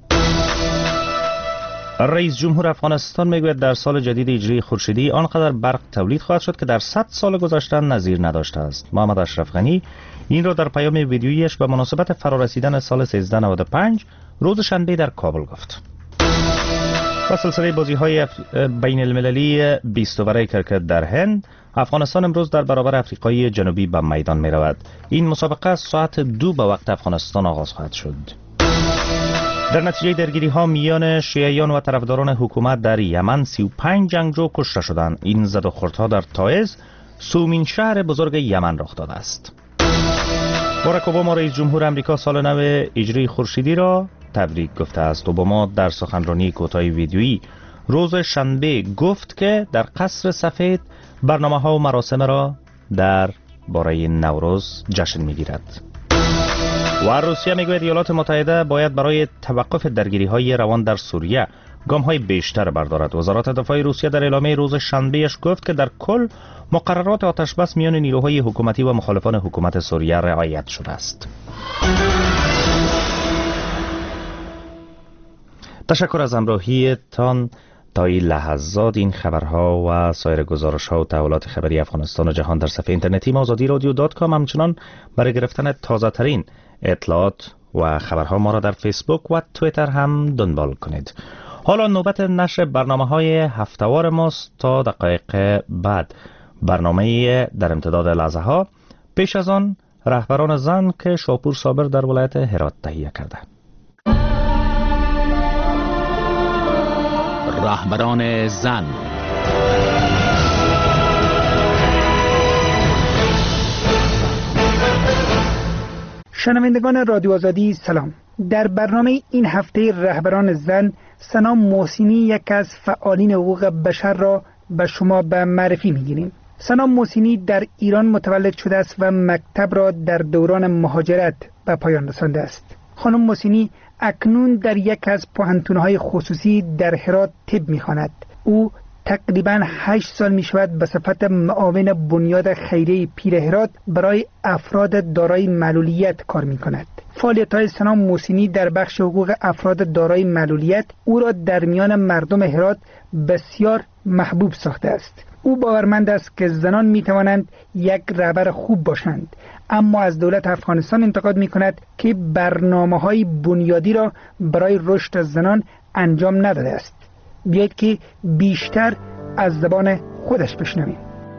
رئیس جمهور افغانستان میگوید در سال جدید هجری خورشیدی آنقدر برق تولید خواهد شد که در 100 سال گذشته نظیر نداشته است. محمد اشرف غنی این را در پیام ویدیوییش به مناسبت فرارسیدن سال 1395 روز شنبه در کابل گفت. و سلسله بازی‌های بین المللی 20 اوور کرکت در هند، افغانستان امروز در برابر افریقای جنوبی به میدان می رود. این مسابقه از ساعت 2 به وقت افغانستان آغاز خواهد شد. در نتیجه درگیری ها میان شیعیان و طرفداران حکومت در یمن 35 جنگجو کشته شدند. این زد و خوردها در تائز، سومین شهر بزرگ یمن رخ داده است. باراک اوباما رئیس جمهور امریکا سال نو هجری خورشیدی را تبریک گفته است. اوباما در سخنرانی کوتاه ویدیویی روز شنبه گفت که در قصر سفید برنامه‌ها و مراسم را در باره نوروز جشن می‌گیرد. و روسیه میگوید ایالات متحده باید برای توقف درگیری‌های روان در سوریه گام‌های بیشتر بردارد. وزارت دفاع روسیه در اعلامیه روز شنبهش گفت که در کل مقررات آتشبس میان نیروهای حکومتی و مخالفان حکومت سوریه رعایت شده است. تشکر از همراهیتان تا این لحظات. این خبرها و سایر گزارش‌ها و تحولات خبری افغانستان و جهان در صفحه اینترنتی ما azadirodio.com، همچنان برای گرفتن تازه ترین اطلاعات و خبرها ما را در فیسبوک و توییتر هم دنبال کنید. حالا نوبت نشر برنامه‌های هفته‌وار ماست. تا دقایق بعد برنامه در امتداد لحظه ها، پیش از آن رهبران زن که شاپور صابر در ولایت هرات تهیه کرده. رهبران زن. شنوندگان رادیو آزادی سلام. در برنامه این هفته رهبران زن، سنا محسنی یک از فعالین حقوق بشر را به شما به معرفی می‌گیریم. سنا محسنی در ایران متولد شده است و مکتب را در دوران مهاجرت به پایان رسانده است. خانم محسنی اکنون در یک از پوهنتون‌های خصوصی در هرات طب می‌خواند. او تقریباً 8 سال می‌شود به صفت معاون بنیاد خیریه پیر هرات برای افراد دارای معلولیت کار می‌کند. فعالیت‌های سنا محسنی در بخش حقوق افراد دارای معلولیت او را در میان مردم هرات بسیار محبوب ساخته است. او باورمند است که زنان می‌توانند یک رهبر خوب باشند، اما از دولت افغانستان انتقاد می‌کند که برنامه‌های بنیادی را برای رشد زنان انجام نداده است. بیایید که بیشتر از زبان خودش بشنویم.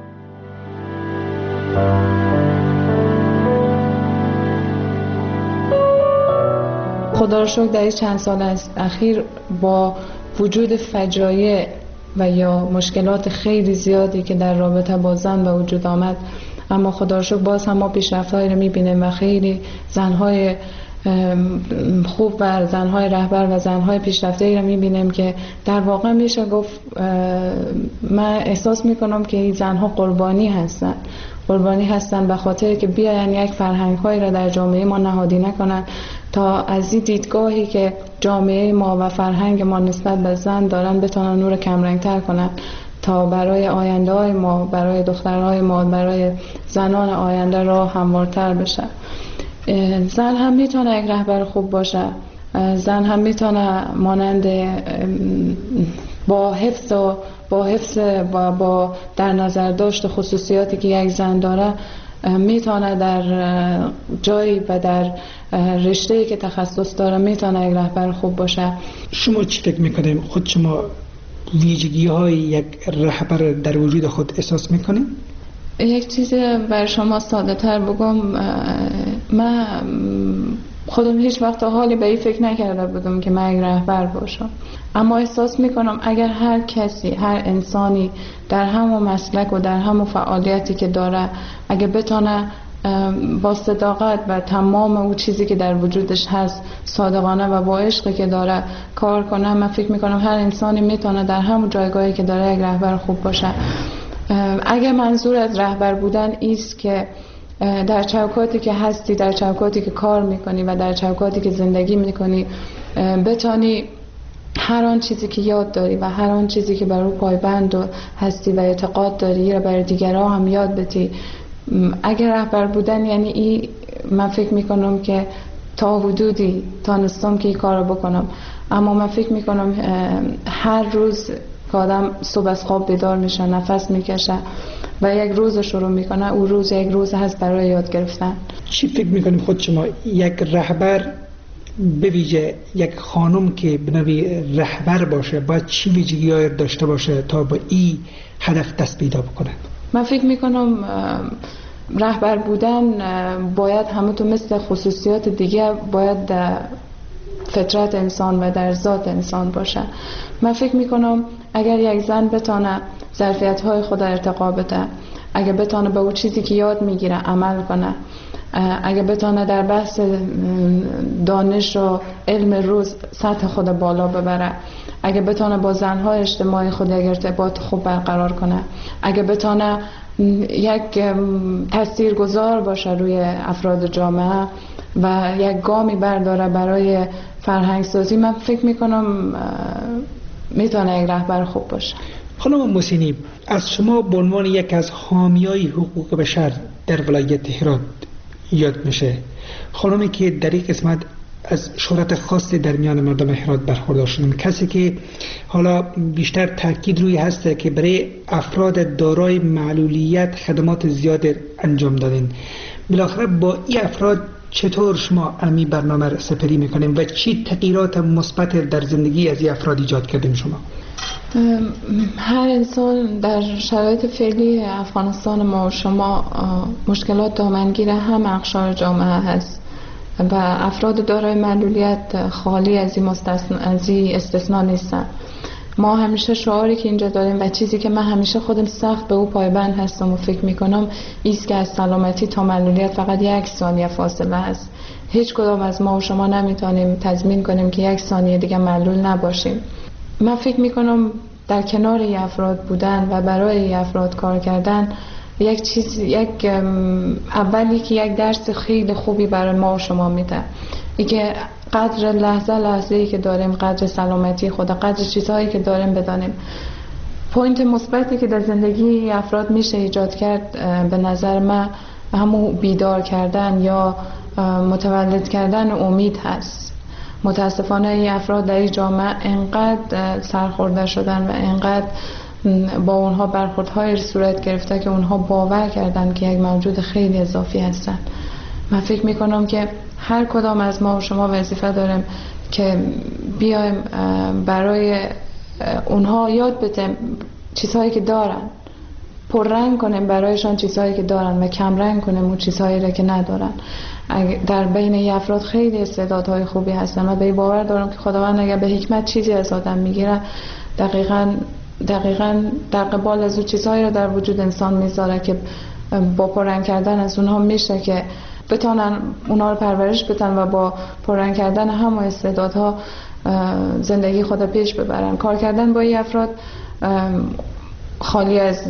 خدا را شکر در این چند سال اخیر با وجود فجایع و یا مشکلات خیلی زیادی که در رابطه با زن به وجود آمد، اما خدا را شکر باز هم ما پیشرفت‌هایی رو می‌بینیم و خیلی زن‌های خوب و زن‌های رهبر و زن‌های پیشرفته‌ای رو می‌بینیم که در واقع میشه گفت من احساس می‌کنم که این زن‌ها قربانی هستن به خاطر که بیاین یک فرهنگ‌هایی را در جامعه ما نهادینه کنند تا از این دیدگاهی که جامعه ما و فرهنگ ما نسبت به زن دارن بتونن نور کمرنگ‌تر کنن تا برای آینده های ما، برای دخترهای ما، برای زنان آینده راه هموارتر بشه. زن هم میتونه یک رهبر خوب باشه. زن هم میتونه مانند با حفظ و با در نظر داشت خصوصیاتی که یک زن داره میتونه در جایی و در رشته‌ای که تخصص داره میتونه یک رهبر خوب باشه. شما چی فکر میکنید؟ خود شما ویژگی های یک رهبر در وجود خود احساس میکنید؟ یک چیز بر شما ساده تر بگم، من خودم هیچ وقت حالی به این فکر نکرده بودم که من یک رهبر باشم، اما احساس میکنم اگر هر کسی، هر انسانی در همون مسلک و در همون فعالیتی که داره اگه بتونه با صداقت و تمام اون چیزی که در وجودش هست صادقانه و با عشقی که داره کار کنه، من فکر میکنم هر انسانی میتونه در همون جایگاهی که داره یک رهبر خوب باشه. اگر منظور از رهبر بودن ایست که در چوکاتی که هستی، در چوکاتی که کار میکنی و در چوکاتی که زندگی میکنی بتانی هر آن چیزی که یاد داری و هر آن چیزی که بر او پایبند هستی و اعتقاد داری را برای دیگران هم یاد بدی. اگر رهبر بودن یعنی این، من فکر میکنم که تا حدودی تانستم که این کار رو بکنم، اما من فکر میکنم هر روز که آدم صبح از خواب بیدار میشه، نفس میکشه و یک روز شروع میکنه، اون روز یک روز هست برای یاد گرفتن. چی فکر میکنیم خود شما یک رهبر، به ویژه یک خانم که به نوعی رهبر باشه، باید چی ویژگی‌هایی داشته باشه تا با این هدف دست پیدا بکنه؟ من فکر میکنم رهبر بودن باید همونطور مثل خصوصیات دیگه باید در فطرت انسان و در ذات انسان باشه. من فکر میکنم اگر یک زن بتونه ظرفیت‌های خود ارتقا بده، اگر بتونه به اون چیزی که یاد میگیره عمل کنه، اگر بتونه در بحث دانش و علم روز سطح خود بالا ببره، اگر بتونه با زنهای اجتماعی خود یک ارتباط خوب برقرار کنه، اگر بتونه یک تاثیرگذار باشه روی افراد جامعه و یک گامی برداره برای فرهنگ سازی، من فکر میکنم میتونه یک رهبر خوب باشه. خانم موسینی، از شما به عنوان یک از حامیای حقوق بشر در ولایت هرات یاد میشه، خانمی که در این قسمت از شهرت خاصی در میان مردم هرات برخوردار شدن، کسی که حالا بیشتر تاکید روی هسته که برای افراد دارای معلولیت خدمات زیاد انجام دادین. بالاخره با این افراد چطور شما امی برنامه را سپری میکنیم و چی تغییرات مثبت در زندگی از این افراد ایجاد کردیم شما؟ هر انسان در شرایط فعلی افغانستان ما و شما مشکلات دامنگیر هم اقشار جامعه هست و افراد دارای معلولیت خالی از این استثناء نیستن. ما همیشه شعاری که اینجا داریم و چیزی که من همیشه خودم سخت به او پایبند هستم و فکر میکنم ایست که از سلامتی تا معلولیت فقط 1 ثانیه فاصله هست. هیچ کدام از ما و شما نمیتونیم تضمین کنیم که 1 ثانیه دیگه معلول نباشیم. من فکر میکنم در کنار این افراد بودن و برای این افراد کار کردن اولی که یک درس خیلی خوبی برای ما و شما میده، ای که قدر لحظه‌ای که داریم، قدر سلامتی خود، قدر چیزهایی که داریم بدانیم. پوینت مثبتی که در زندگی افراد میشه ایجاد کرد به نظر من همون بیدار کردن یا متولد کردن امید هست. متاسفانه این افراد در این جامعه انقدر سرخورده شدن و انقدر با اونها برخوردهای صورت گرفته که اونها باور کردن که یک موجود خیلی اضافی هستن. من فکر میکنم که هر کدام از ما و شما وظیفه داریم که بیایم برای اونها یاد بدیم چیزهایی که دارن، پررنگ کنیم برایشان چیزهایی که دارن و کم رنگ کنیم اون چیزهایی را که ندارن. در بین این افراد خیلی استعدادهای خوبی هستن و به باور دارم که خداوند اگر به حکمت چیزی از آدم میگیره دقیقاً در قبال از اون چیزهایی را در وجود انسان میذاره که با پررنگ کردن از اونها میشه که بتونن اونها رو پرورش بدن و با پررنگ کردن همه استعدادها زندگی خود پیش ببرن. کار کردن با این افراد خالی از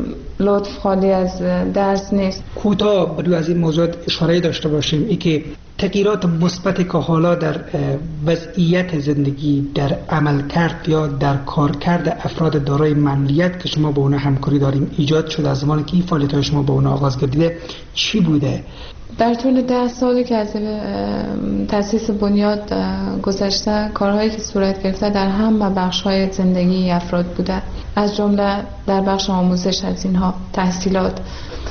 لطف، خالی از درس نیست. کوتاه برای از این موضوع اشاره داشته باشیم، ای که تغییرات مثبتی که حالا در وضعیت زندگی، در عملکرد یا در کارکرد افراد دارای معلولیت که شما با اونها همکاری داریم ایجاد شده از زمانی که این فعالیت‌های شما با اونها آغاز گردیده چی بوده؟ در طول 10 سالی که از تأسیس بنیاد گذشته، کارهایی که صورت گرفته در همه بخش‌های زندگی افراد بوده، از جمله در بخش آموزش از اینها، تحصیلات.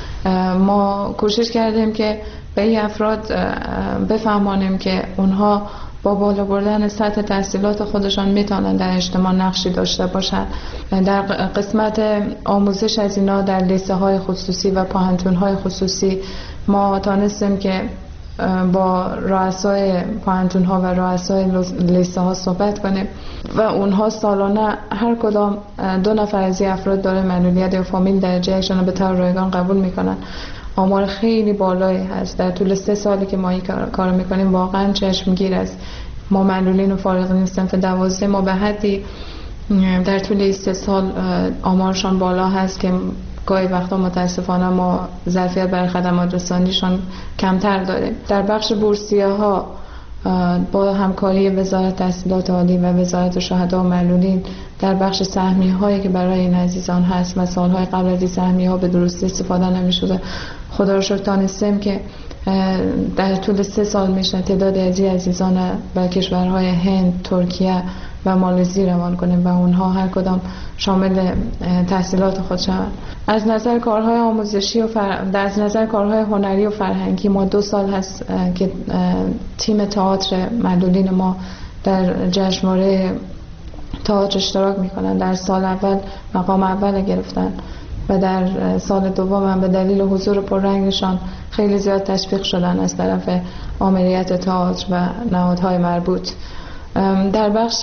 ما کوشش کردیم که به این افراد بفهمانیم که اونها با بالا بردن سطح تحصیلات خودشان میتونن در اجتماع نقشی داشته باشند. در قسمت آموزش از اینا در لیسه های خصوصی و پانتون های خصوصی ما تانستیم که با رؤسای پانتون ها و رؤسای لیسه ها صحبت کنیم و اونها سالانه هر کدام 2 نفر از این افراد داره معلولیت یا فامیل درجه یکشان به طور رایگان قبول میکنن. آمار خیلی بالایی هست. در طول 3 سالی که ما این کار میکنیم واقعا چشمگیر است. ما معلولین و فارغین صنف 12 ما به حدی در طول این 3 سال آمارشان بالا هست که گاهی وقتا متاسفانه ما ظرفیت برای خدمات رسانیشان کمتر داریم. در بخش بورسیه ها با همکاری وزارت تحصیلات عالی و وزارت شهدا و معلولین در بخش سهمیه هایی که برای این عزیزان هست و سالهای قبل از این سهمیه ها به درستی استفاده نمی شده، خدا رو شکر تانستیم که در طول 3 سال میشه تعداد از این عزیزان به کشورهای هند، ترکیه و مالزی روان کنیم و اونها هر کدام شامل تحصیلات خود شوند. از نظر کارهای آموزشی و از نظر کارهای هنری و فرهنگی ما 2 سال هست که تیم تئاتر معلولین ما در جشنواره تئاتر اشتراک میکنن. در سال اول مقام اول گرفتن و در سال دوم هم به دلیل حضور پررنگشان خیلی زیاد تشویق شدن از طرف آمریت تئاتر و نهادهای مربوط. در بخش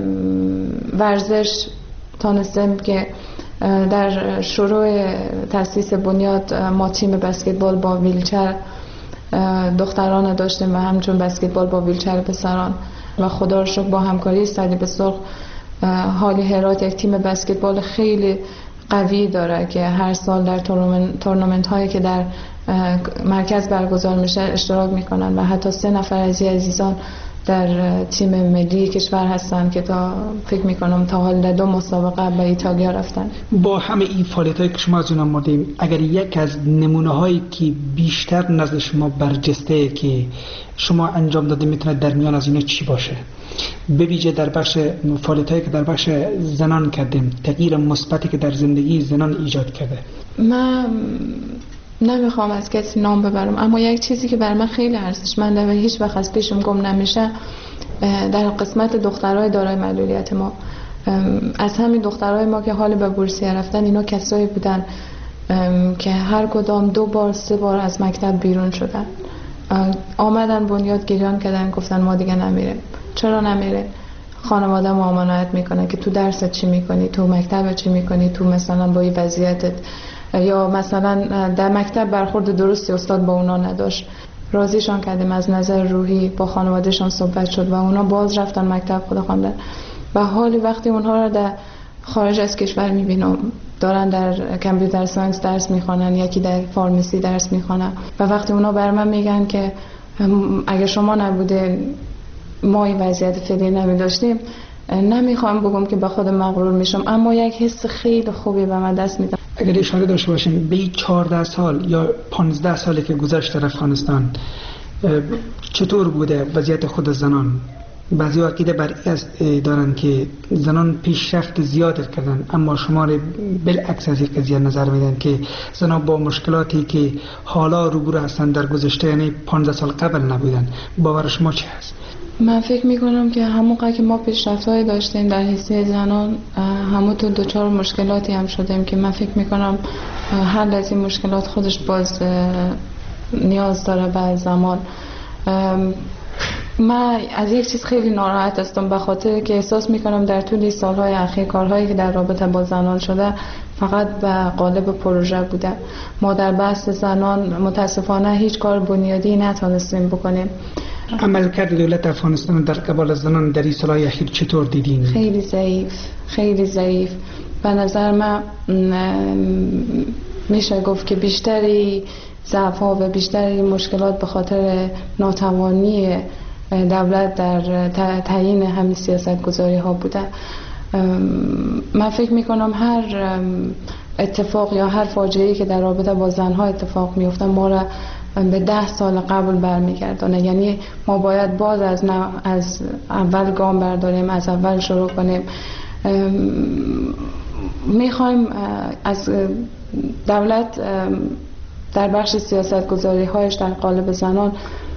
ورزش تانستیم که در شروع تأسیس بنیاد ما تیم بسکتبال با ویلچر دختران داشتیم و همچون بسکتبال با ویلچر پسران و خدا رو شکر با همکاری صلیب سرخ حالی هرات یک تیم بسکتبال خیلی قوی داره که هر سال در تورنمنت هایی که در مرکز برگزار میشه اشتراک میکنن و حتی 3 نفر از این عزیزان در تیم ملی کشور هستن که تا فکر میکنم تا حال 2 مسابقه به ایتالیا رفتن. با همه این فعالیتایی که شما از اونها مردیم، اگر یک از نمونه هایی که بیشتر نزد شما برجسته که شما انجام داده میتونه در میان از اینا چی باشه؟ به ویژه در بخش فعالیتایی که در بخش زنان کردیم، تغییر مثبتی که در زندگی زنان ایجاد کرده. من نمیخوام از کسی نام ببرم، اما یک چیزی که بر من خیلی ارزشمنده و هیچ وقت از پیشم گم نمیشه در قسمت دخترای دارای معلولیت ما، از همین دخترای ما که حال به بورسیه رفتن، اینا کسایی بودن که هر کدام 2 بار 3 بار از مکتب بیرون شدن، آمدن بنیاد گریان کردن، گفتن ما دیگه نمیریم. چرا نمیره؟ خانواده معاملت میکنه که تو درست چی میکنی، تو مکتب چی میکنی، تو مثلا با این وضعیتت، یا مثلا در مکتب برخورد درستی استاد با اونا نداشت. راضیشان کردیم از نظر روحی، با خانوادهشان صحبت شد و اونا باز رفتن مکتب خود خواندن. و حالی وقتی اونها را در خارج از کشور میبینم دارن در کامپیوتر ساینس درس میخوانن، یکی در فارمسی درس میخوانن و وقتی اونا بر من میگن که اگه شما نبوده ما این وضعیت فعلی نمیداشتیم، نمیخوام بگم که به خود مغرور میشم، اما یک حس خیلی خوبی به من دست میده. اگر اشاره داشته باشیم به 14 سال یا 15 سالی که گذشت در افغانستان، چطور بوده وضعیت خود زنان؟ بعضی عقیده بر این دارن که زنان پیشرفت زیاد کردن، اما شما بالعکس از این قضیه نظر میدن که زنان با مشکلاتی که حالا روبرو هستن در گذشته، یعنی 15 سال قبل نبودن. باور شما چه هست؟ من فکر میکنم که همونقدر که ما پیشرفت‌هایی داشتیم در حیثیت زنان، همونطور دچار مشکلاتی هم شدیم که من فکر میکنم حل از این مشکلات خودش باز نیاز داره بعد زمان. من از یک چیز خیلی ناراحت هستم، به خاطر که احساس میکنم در طول سالهای اخیر کارهایی که در رابطه با زنان شده فقط به قالب پروژه بوده. ما در بحث زنان متاسفانه هیچ کار بنیادی نتونستیم بکنیم. عملکرد دولت افغانستان در قبال زنان در این سالهای اخیر چطور دیدین؟ خیلی ضعیف. به نظر من میشه گفت که بیشتری ضعف ها و بیشتر این مشکلات به خاطر ناتوانی دولت در تعیین همین سیاست گذاری ها بوده. من فکر میکنم هر اتفاق یا هر فاجعه‌ای که در رابطه با زنها اتفاق میفته ما را به 10 سال قبل برمیگردانه. یعنی ما باید باز از اول گام برداریم، از اول شروع کنیم. میخوایم از دولت در بخش سیاست گذاری هایش در قالب زنان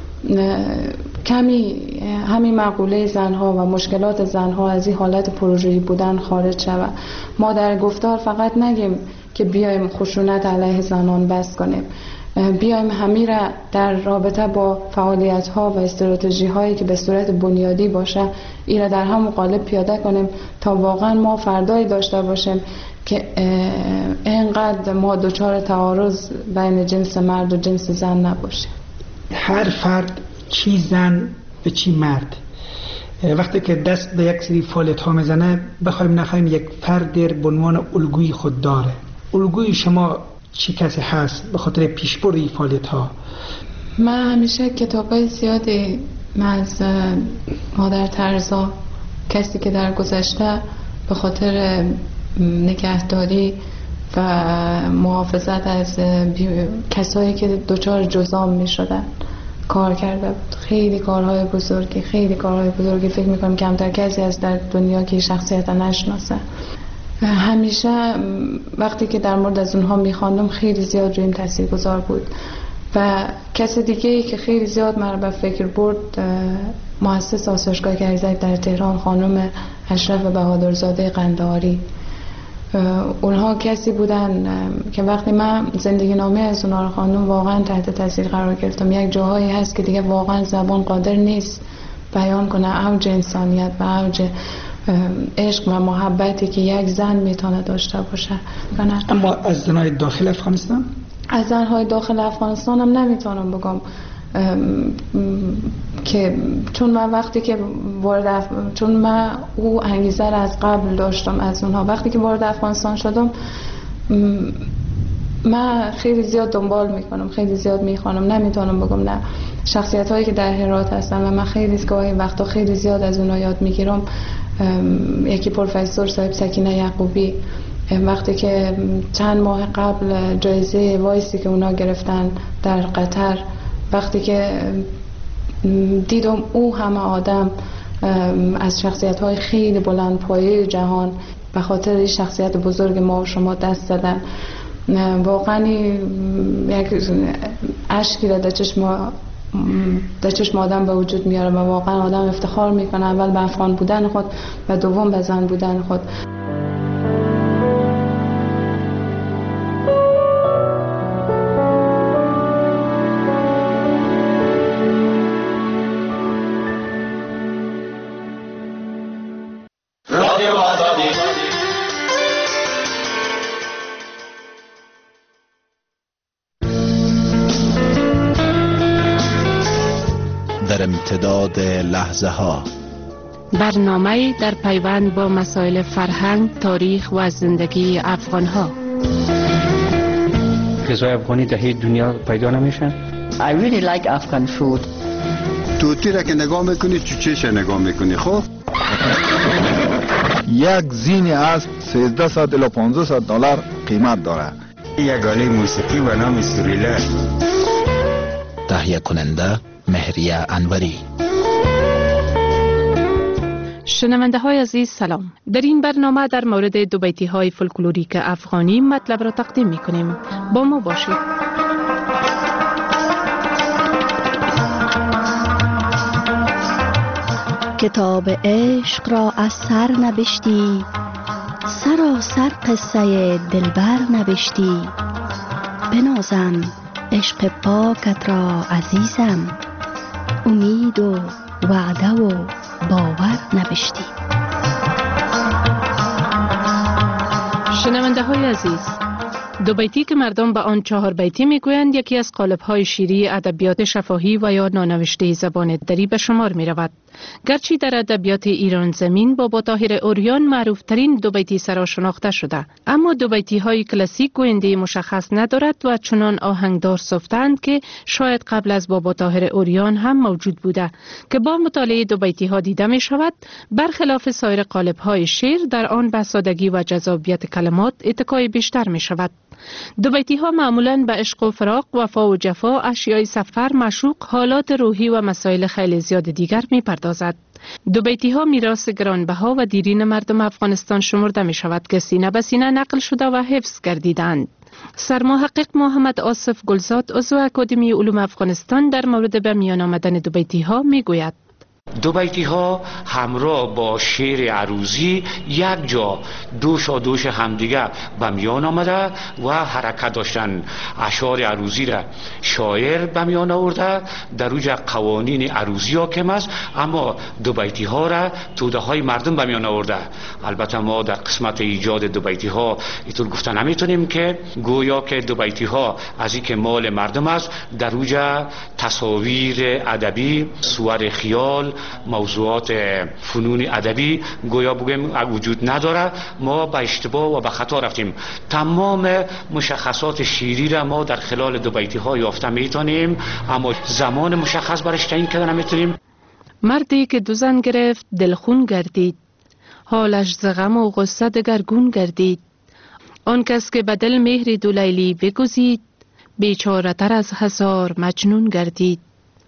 کمی همین مقوله زنها و مشکلات زنها از این حالت پروژه‌ای بودن خارج شود. ما در گفتار فقط نگیم که بیایم خشونت علیه زنان بس کنیم، بیایم همین را در رابطه با فعالیت ها و استراتژی هایی که به صورت بنیادی باشه این را در همون قالب پیاده کنیم تا واقعا ما فردایی داشته باشیم که اینقدر ما دچار تعارض بین جنس مرد و جنس زن نباشیم. هر فرد چی زن و چی مرد وقتی که دست به یک سری فعالیت ها میزنه بخوایم نخوایم یک فرد به عنوان الگوی خود داره. الگوی شما چی کسی هست به خاطر پیشبرد این فعالیت ها؟ من همیشه کتابای زیادی از مادر ترزا، کسی که در گذشته به خاطر نگهداری و محافظت از کسایی که دچار جذام می شدن کار کرده بود. خیلی کارهای بزرگی فکر میکنم کمتر کسی از در دنیا که شخصیت نشناسه. همیشه وقتی که در مورد از اونها میخواندم خیلی زیاد رویم تاثیرگذار بود. و کسی دیگه ای که خیلی زیاد مرا به فکر برد مؤسس آسایشگاه گریزک در تهران خانم اشرف بهادرزاده قندهاری. اونها کسی بودن که وقتی من زندگی نامه از اونها رو خواندم واقعا تحت تاثیر قرار گرفتم. یک جاهایی هست که دیگه واقعا زبان قادر نیست بیان کنه اوج انسانیت و اوج عشق و محبتی که یک زن میتونه داشته باشه. اما از زنهای داخل افغانستان؟ از زنهای داخل افغانستان هم نمیتونم بگم که چون من وقتی که چون من او انگیزه را از قبل داشتم از اونها. وقتی که وارد افغانستان شدم من خیلی زیاد دنبال میکنم، خیلی زیاد میخوانم، نمیتونم بگم نه. شخصیت هایی که در هرات هستن و من خیلی گاهی وقتا خیلی زیاد از اونها یاد میگیرم. یکی پروفسور صاحب سکینه یعقوبی، وقتی که چند ماه قبل جایزه وایسی که اونا گرفتن در قطر، وقتی که دیدم او همه آدم از شخصیت های خیلی بلند پایه جهان به خاطر این شخصیت بزرگ ما و شما دست زدن، واقعا یک اشکی را در چشم آدم به وجود میاره و واقعا آدم افتخار میکنه اول به افغان بودن خود و دوم به زن بودن خود. در امتداد لحظه ها برنامه در پیوند با مسائل فرهنگ، تاریخ و زندگی افغان ها. غذای افغانی در هیچ دنیا پیدا نمیشن. I really like Afghan food. توتی را که نگاه میکنی چوچهش نگاه میکنی. خب یک زین اسب 1300 الی 1500 دلار قیمت داره. یگانه موسیقی و نام سوریله. تهیه کننده مهریه انوری. شنونده های عزیز سلام. در این برنامه در مورد دو بیتی های فولکلوریک افغانی مطلب را تقدیم می کنیم. با ما باشید. کتاب عشق را از سر نبشتی، سراسر قصه دلبر نبشتی. بنازم عشق پاکت را عزیزم، امید و وعده و باور نبشتی. شنونده های عزیز، دو بیتی که مردم به آن 4 بیتی میگویند یکی از قالب های شیری ادبیات شفاهی و یا نانوشته زبان دری به شمار می رود. گرچه در ادبیات ایران زمین بابا طاهر اوریان معروف ترین دوبیتی سرا شناخته شده، اما دوبیتی های کلاسیک گوینده مشخص ندارد و چنان آهنگدار ساختند که شاید قبل از بابا طاهر اوریان هم موجود بوده که با مطالعه دوبیتی ها دیده می شود برخلاف سایر قالب های شعر در آن به سادگی و جذابیت کلمات اتکای بیشتر می شود. دوبیتی ها معمولاً به عشق و فراق، وفا و جفا، اشیای سفر، معشوق، حالات روحی و مسائل خیلی زیاد دیگر می پردازد. دوبیتی ها میراث گرانبها و دیرین مردم افغانستان شمرده می شود که سینه به سینه نقل شده و حفظ گردیدند. سرمحقق محمد آصف گلزاد عضو اکادمی علوم افغانستان در مورد به میان آمدن دوبیتی ها می گوید: دوبیتی ها همراه با شعر عروضی یک جا دوش همدیگه به میان آمده و حرکت داشتن. اشعار عروضی را شاعر به میان آورده، در اوج قوانین عروضی حاکم است، اما دوبیتی ها را توده های مردم به میان آورده. البته ما در قسمت ایجاد دوبیتی ها اینطور گفته نمیتونیم که گویا که دوبیتی ها از اینکه مال مردم است در اوج تصاویر ادبی، صور خیال، موضوعات فنون ادبی گویا بگیم وجود نداره. ما به اشتباه و به خطا رفتیم. تمام مشخصات شعری را ما در خلال دوبیتی ها یافته میتونیم، اما زمان مشخص برش تعیین کردن نمیتونیم. مردی که دو زن گرفت دلخون گردید، حالش ز غم و غصه دگرگون گردید. آن کس که به دل مهر دو لیلی بگزید، بیچاره تر از هزار مجنون گردید.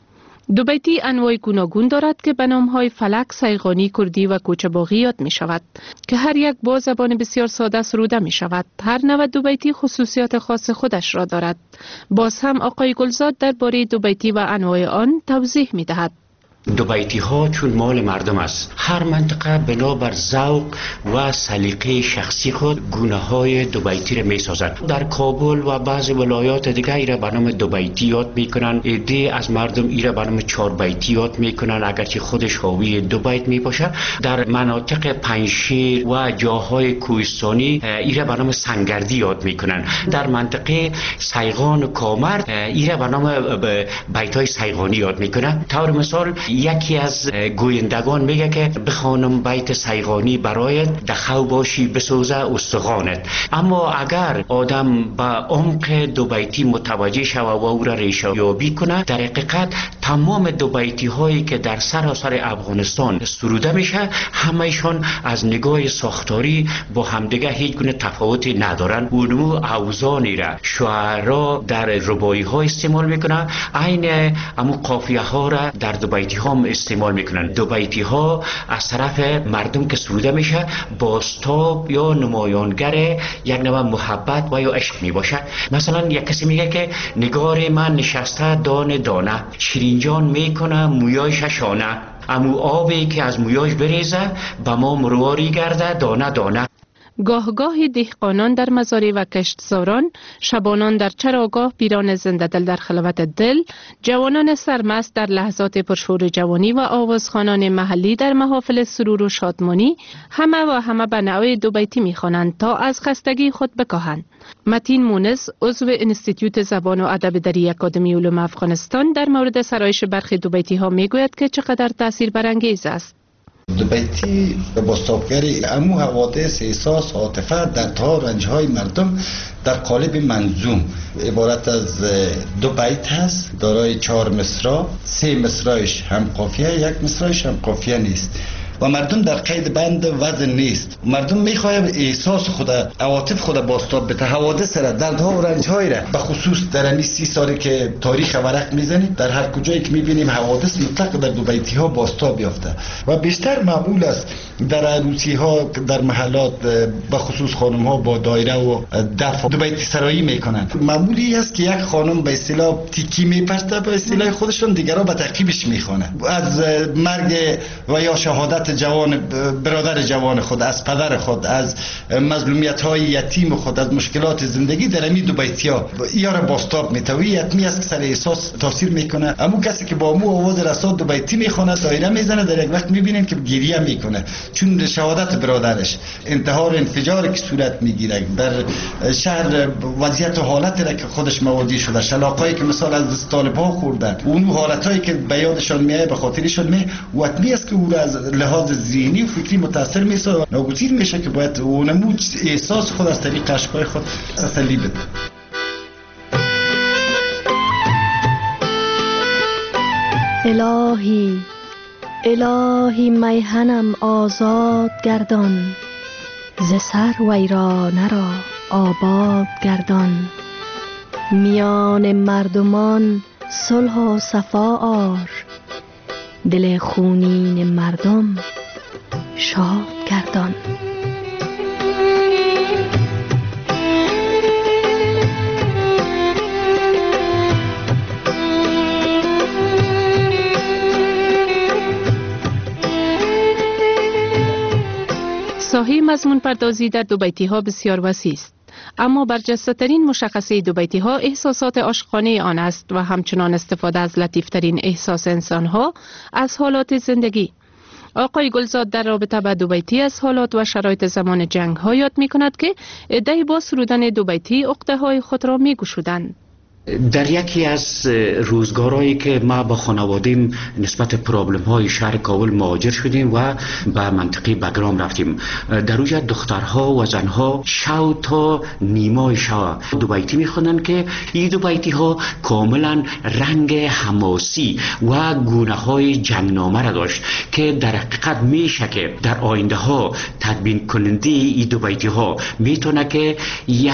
دوبیتی انواع گوناگون دارد که به نام‌های فلک، سیغانی، کردی و کوچه‌باغی یاد می شود که هر یک با زبان بسیار ساده سروده می شود. هر نوع دوبیتی خصوصیات خاص خودش را دارد. باز هم آقای گلزاد درباره دوبیتی و انواع آن توضیح می دهد. دوبیتی ها چون مال مردم است، هر منطقه بنابر ذوق و سلیقه شخصی خود گونه های دوبیتی را می سازد. در کابل و بعض ولایات دیگه ایره به نام دوبیتی یاد می کنن، عده از مردم ایره به نام چاربیتی یاد می کنن، اگرچه خودش حاوی دو بیت می باشه. در مناطق پنجشیر و جاهای کوهستانی ایره به نام سنگردی یاد می کنن. در منطقه سیغان و کامرد ایره به نام بیت های سیغانی یاد می کنن. طور مثال یکی از گویندگان میگه که بخوانم بیت سیغانی برایت، دخو باشی بسوزه استخوانت. اما اگر آدم به عمق دوبیتی متوجه شود و او را ریشه یابی کنه، در حقیقت تمام دوبیتی هایی که در سراسر افغانستان سروده میشه همهشان از نگاه ساختاری با همدیگه هیچ گونه تفاوتی ندارن. اونمو اوزانی را شعرا در رباعی ها استعمال میکنه، عین امو قافیه ها را در دوبیتی ها استعمال میکنن. دوبیتی ها از طرف مردم که سروده میشه بازتاب یا نمایانگر یک نوع محبت و یا عشق میباشه. مثلا یک کسی میگه که نگار من نشسته دانه دانه، شیرینجان میکنه مویایش شانه، امو آبی که از مویاش بریزه به ما مرواری گرده دانه دانه. گاه دهقانان در مزارع و کشتزاران، شبانان در چراگاه، پیران زنده دل در خلوت دل، جوانان سرمست در لحظات پرشور جوانی و آوازخوانان محلی در محافل سرور و شادمانی، همه به نوع دوبیتی میخوانند تا از خستگی خود بکاهند. متین مونس عضو انستیتوت زبان و ادب در اکادمی علوم افغانستان در مورد سرایش برخی دوبیتی ها میگوید که چقدر تأثیر برانگیز است. دوبیتی بازتابگری امو حوادث، احساس، عاطفه در تا رنجهای مردم در قالب منظوم عبارت از دو بیت هست، دارای 4 مصرع، 3 مصرعش هم قافیه، 1 مصرعش هم قافیه نیست و مردم در قید بند وزن نیست. مردم میخواهد احساس خود، عواطف خود بازتاب بده، حوادث را، دردها و رنجهای را، به خصوص در این 30 سالی که تاریخ ورق میزنیم در هر کجایی که میبینیم حوادث مطلق در دوبیتی ها بازتاب یافته و بیشتر معمول است در عروسی ها، در محلات به خصوص خانم ها با دایره و دف دوبیتی سرایی میکنن. معمولی است که یک خانم به اصطلاح تیکی میپرسته به اصطلاح خودشون، دیگرها به تعقیبش میخوانه از مرگ و یا شهادت جوان برادر جوان خود، از پدر خود، از مظلومیت های یتیم خود، از مشکلات زندگی در امی دوبیتی ها یا را باستاب میتوی. یتمی است که سر احساس تاثیر میکنه. اما کسی که با مو آواز رسا دوبیتی میخونه، دایره میزنه، در یک وقت میبینیم که گریه میکنه چون شهادت برادرش، انتحار، انفجاری که صورت میگیره در شهر هر وضعیت و حالتی را که خودش موادی شده، شلاقایی که مثال از طالب‌ها خوردن، اون حالتایی که به یادشان میاد به خاطرشان وطنی است که او را از لحاظ ذهنی و فکری متاثر میسازه. ناگزیر میشه که باید اونمو احساس خود از طریق اشکای خود تسلی بده. الهی میهنم آزاد گردان، ز سر ویرانه را آباد گردان. میان مردمان صلح و صفا آر، دل خونین مردم شاد گردان. ساحه مضمون پردازی در دوبیتی ها بسیار وسیع است، اما برجسته‌ترین مشخصه دوبیتی ها احساسات عاشقانه آن است و همچنان استفاده از لطیفترین احساس انسان ها از حالات زندگی. آقای گلزاد در رابطه با دوبیتی از حالات و شرایط زمان جنگ ها یاد می کند که عده‌ای با سرودن دوبیتی عقده های خود را می گشودند. در یکی از روزگارهایی که ما با خانوادیم نسبت پرابلم های شهر کابل مهاجر شدیم و به منطقه بگرام رفتیم، در اونجا دخترها و زنها شو تا نیمای شو دوبیتی میخوندن که این دوبیتی ها کاملا رنگ حماسی و گونه های جنگنامه را داشت که در حقیقت میشه که در آینده ها تدوین کننده این دوبیتی ها میتونه که یک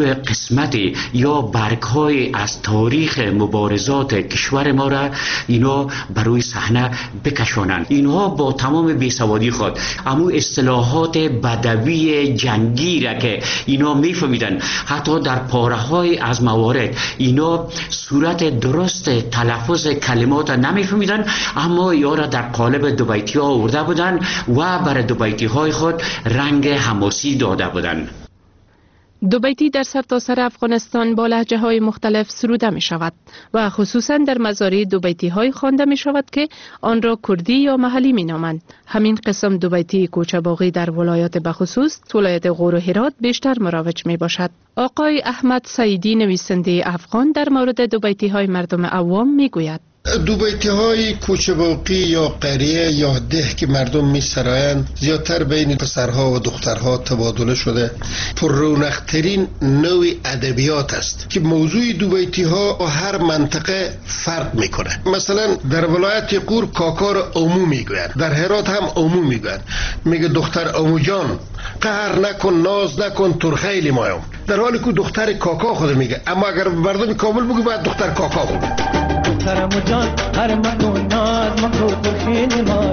قسمت یا برگ های از تاریخ مبارزات کشور ما را اینا بروی صحنه بکشانند. اینها با تمام بیسوادی خود اما اصطلاحات بدوی جنگی را که اینا میفهمیدن، حتی در پاره های از موارد اینا صورت درست تلفظ کلمات نمیفهمیدن، اما یا را در قالب دوبیتی ها آورده بودن و بر دوبیتی های خود رنگ حماسی داده بودن. دوبیتی در سرتاسر افغانستان با لهجه های مختلف سروده می شود و خصوصا در مزارع دوبیتی های خوانده می شود که آن را کردی یا محلی می نامند. همین قسم دوبیتی کوچه باغی در ولایات بخصوص ولایت غور و هرات بیشتر مروج می باشد. آقای احمد سعیدی نویسنده افغان در مورد دوبیتی های مردم عوام می گوید: دوبیتی های کوچه باقی یا قریه یا ده که مردم می سرایند زیادتر بین پسرها و دخترها تبادله شده. پر رونق‌ترین نوع ادبیات است که موضوع دوبیتی ها هر منطقه فرق میکنه. مثلا در ولایت غور کاکا را امو میگویند، در هرات هم امو میگویند. میگه دختر امو جان قهر نکن، ناز نکن، ترخیلی مایم، در حالی که دختر کاکا خود میگه، اما اگر مردم کابل بگه باید دختر کاکا بگه. دخترم جان هر مکو ناز مکو ترخیل مایا،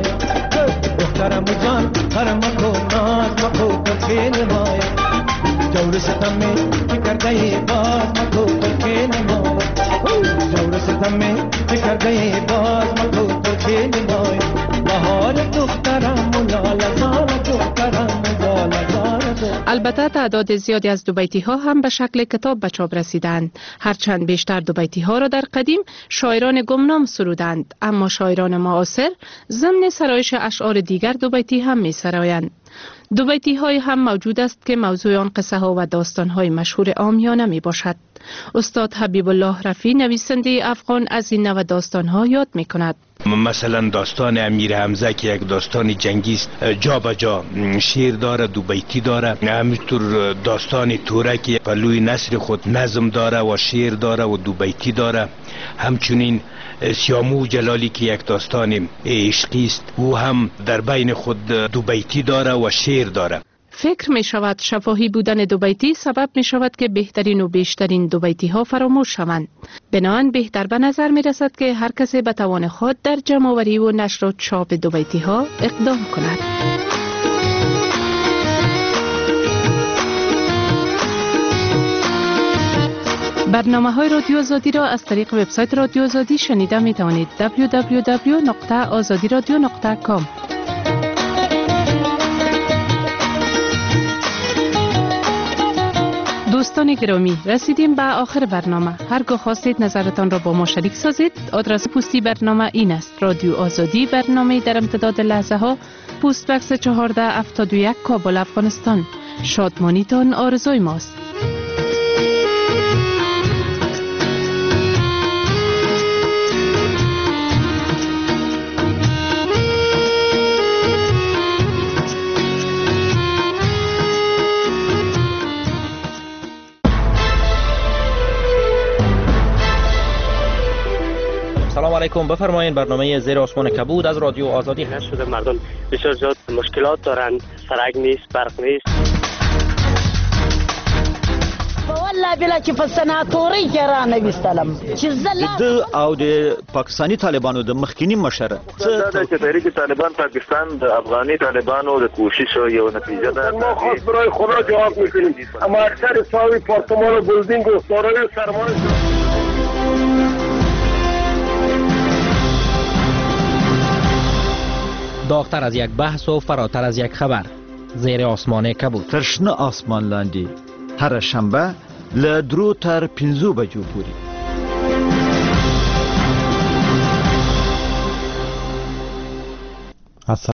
دخترم جان هر مکو ناز مکو ترخیل مایا، جور ستمی فکرده باز مکو ترخیل مایا، جور ستمی فکرده باز مکو ترخیل مایا، بهار دخترم لاله زار دخترم زال زار. البته تعداد زیادی از دوبیتی ها هم به شکل کتاب به چاپ رسیدند. هرچند بیشتر دوبیتی ها را در قدیم شاعران گمنام سرودند، اما شاعران معاصر ضمن سرایش اشعار دیگر دوبیتی هم می سرایند. دوبیتی های هم موجود است که موضوع آن قصه ها و داستان های مشهور عامیانه می باشد. استاد حبیب الله رفی نویسنده افغان از این نوع داستان ها یاد می کند. مثلا داستان امیر حمزه که یک داستان جنگی است، جا به جا شعر داره، دوبیتی داره. همینطور داستان تورک پلوی نصر خود نظم داره و شعر داره و دوبیتی داره. همچنین سیامو جلالی که یک داستان عشقی است، او هم در بین خود دوبیتی داره و شعر داره. فکر می شود شفاهی بودن دوبیتی سبب می شود که بهترین و بیشترین دوبیتی ها فراموش شوند. بنابراین بهتر به نظر می رسد که هر کسی به توان خود در جمع‌آوری و نشر و چاپ دوبیتی ها اقدام کند. برنامه های رادیو آزادی را از طریق وبسایت رادیو آزادی شنیده می توانید. www.azadiradio.com. دوستان گرامی، رسیدیم به آخر برنامه. هرگاه خواستید نظرتان را با ما شریک سازید، آدرس پستی برنامه این است: رادیو آزادی، برنامه در امتداد لحظه ها، پست بکس 1471 کابل افغانستان. شادمانیتان آرزوی ماست. علیکم. بفرمایید. برنامه زیر آسمان کبود از رادیو آزادی هست. شده مردم بسیار زیاد مشکلات دارند، سرک نیست، برق نیست. والله بلا چې په سناتوري کې را نویستلم چې د او د پاکستانی طالبانو د مخکینی مشره چې تحریک طالبان پاکستان د افغاني طالبانو د کوشش یو نتیجه ده. ما خاص برای خدا جواب میکنیم، اما اکثر ساوی پارتمان و بلدینگ و سارای سرمایه داغتر از یک بحث و فراتر از یک خبر. زیر آسمان کبود. ترشنه آسمان لاندی هر شنبه له 2 تر 5 بجو پورې.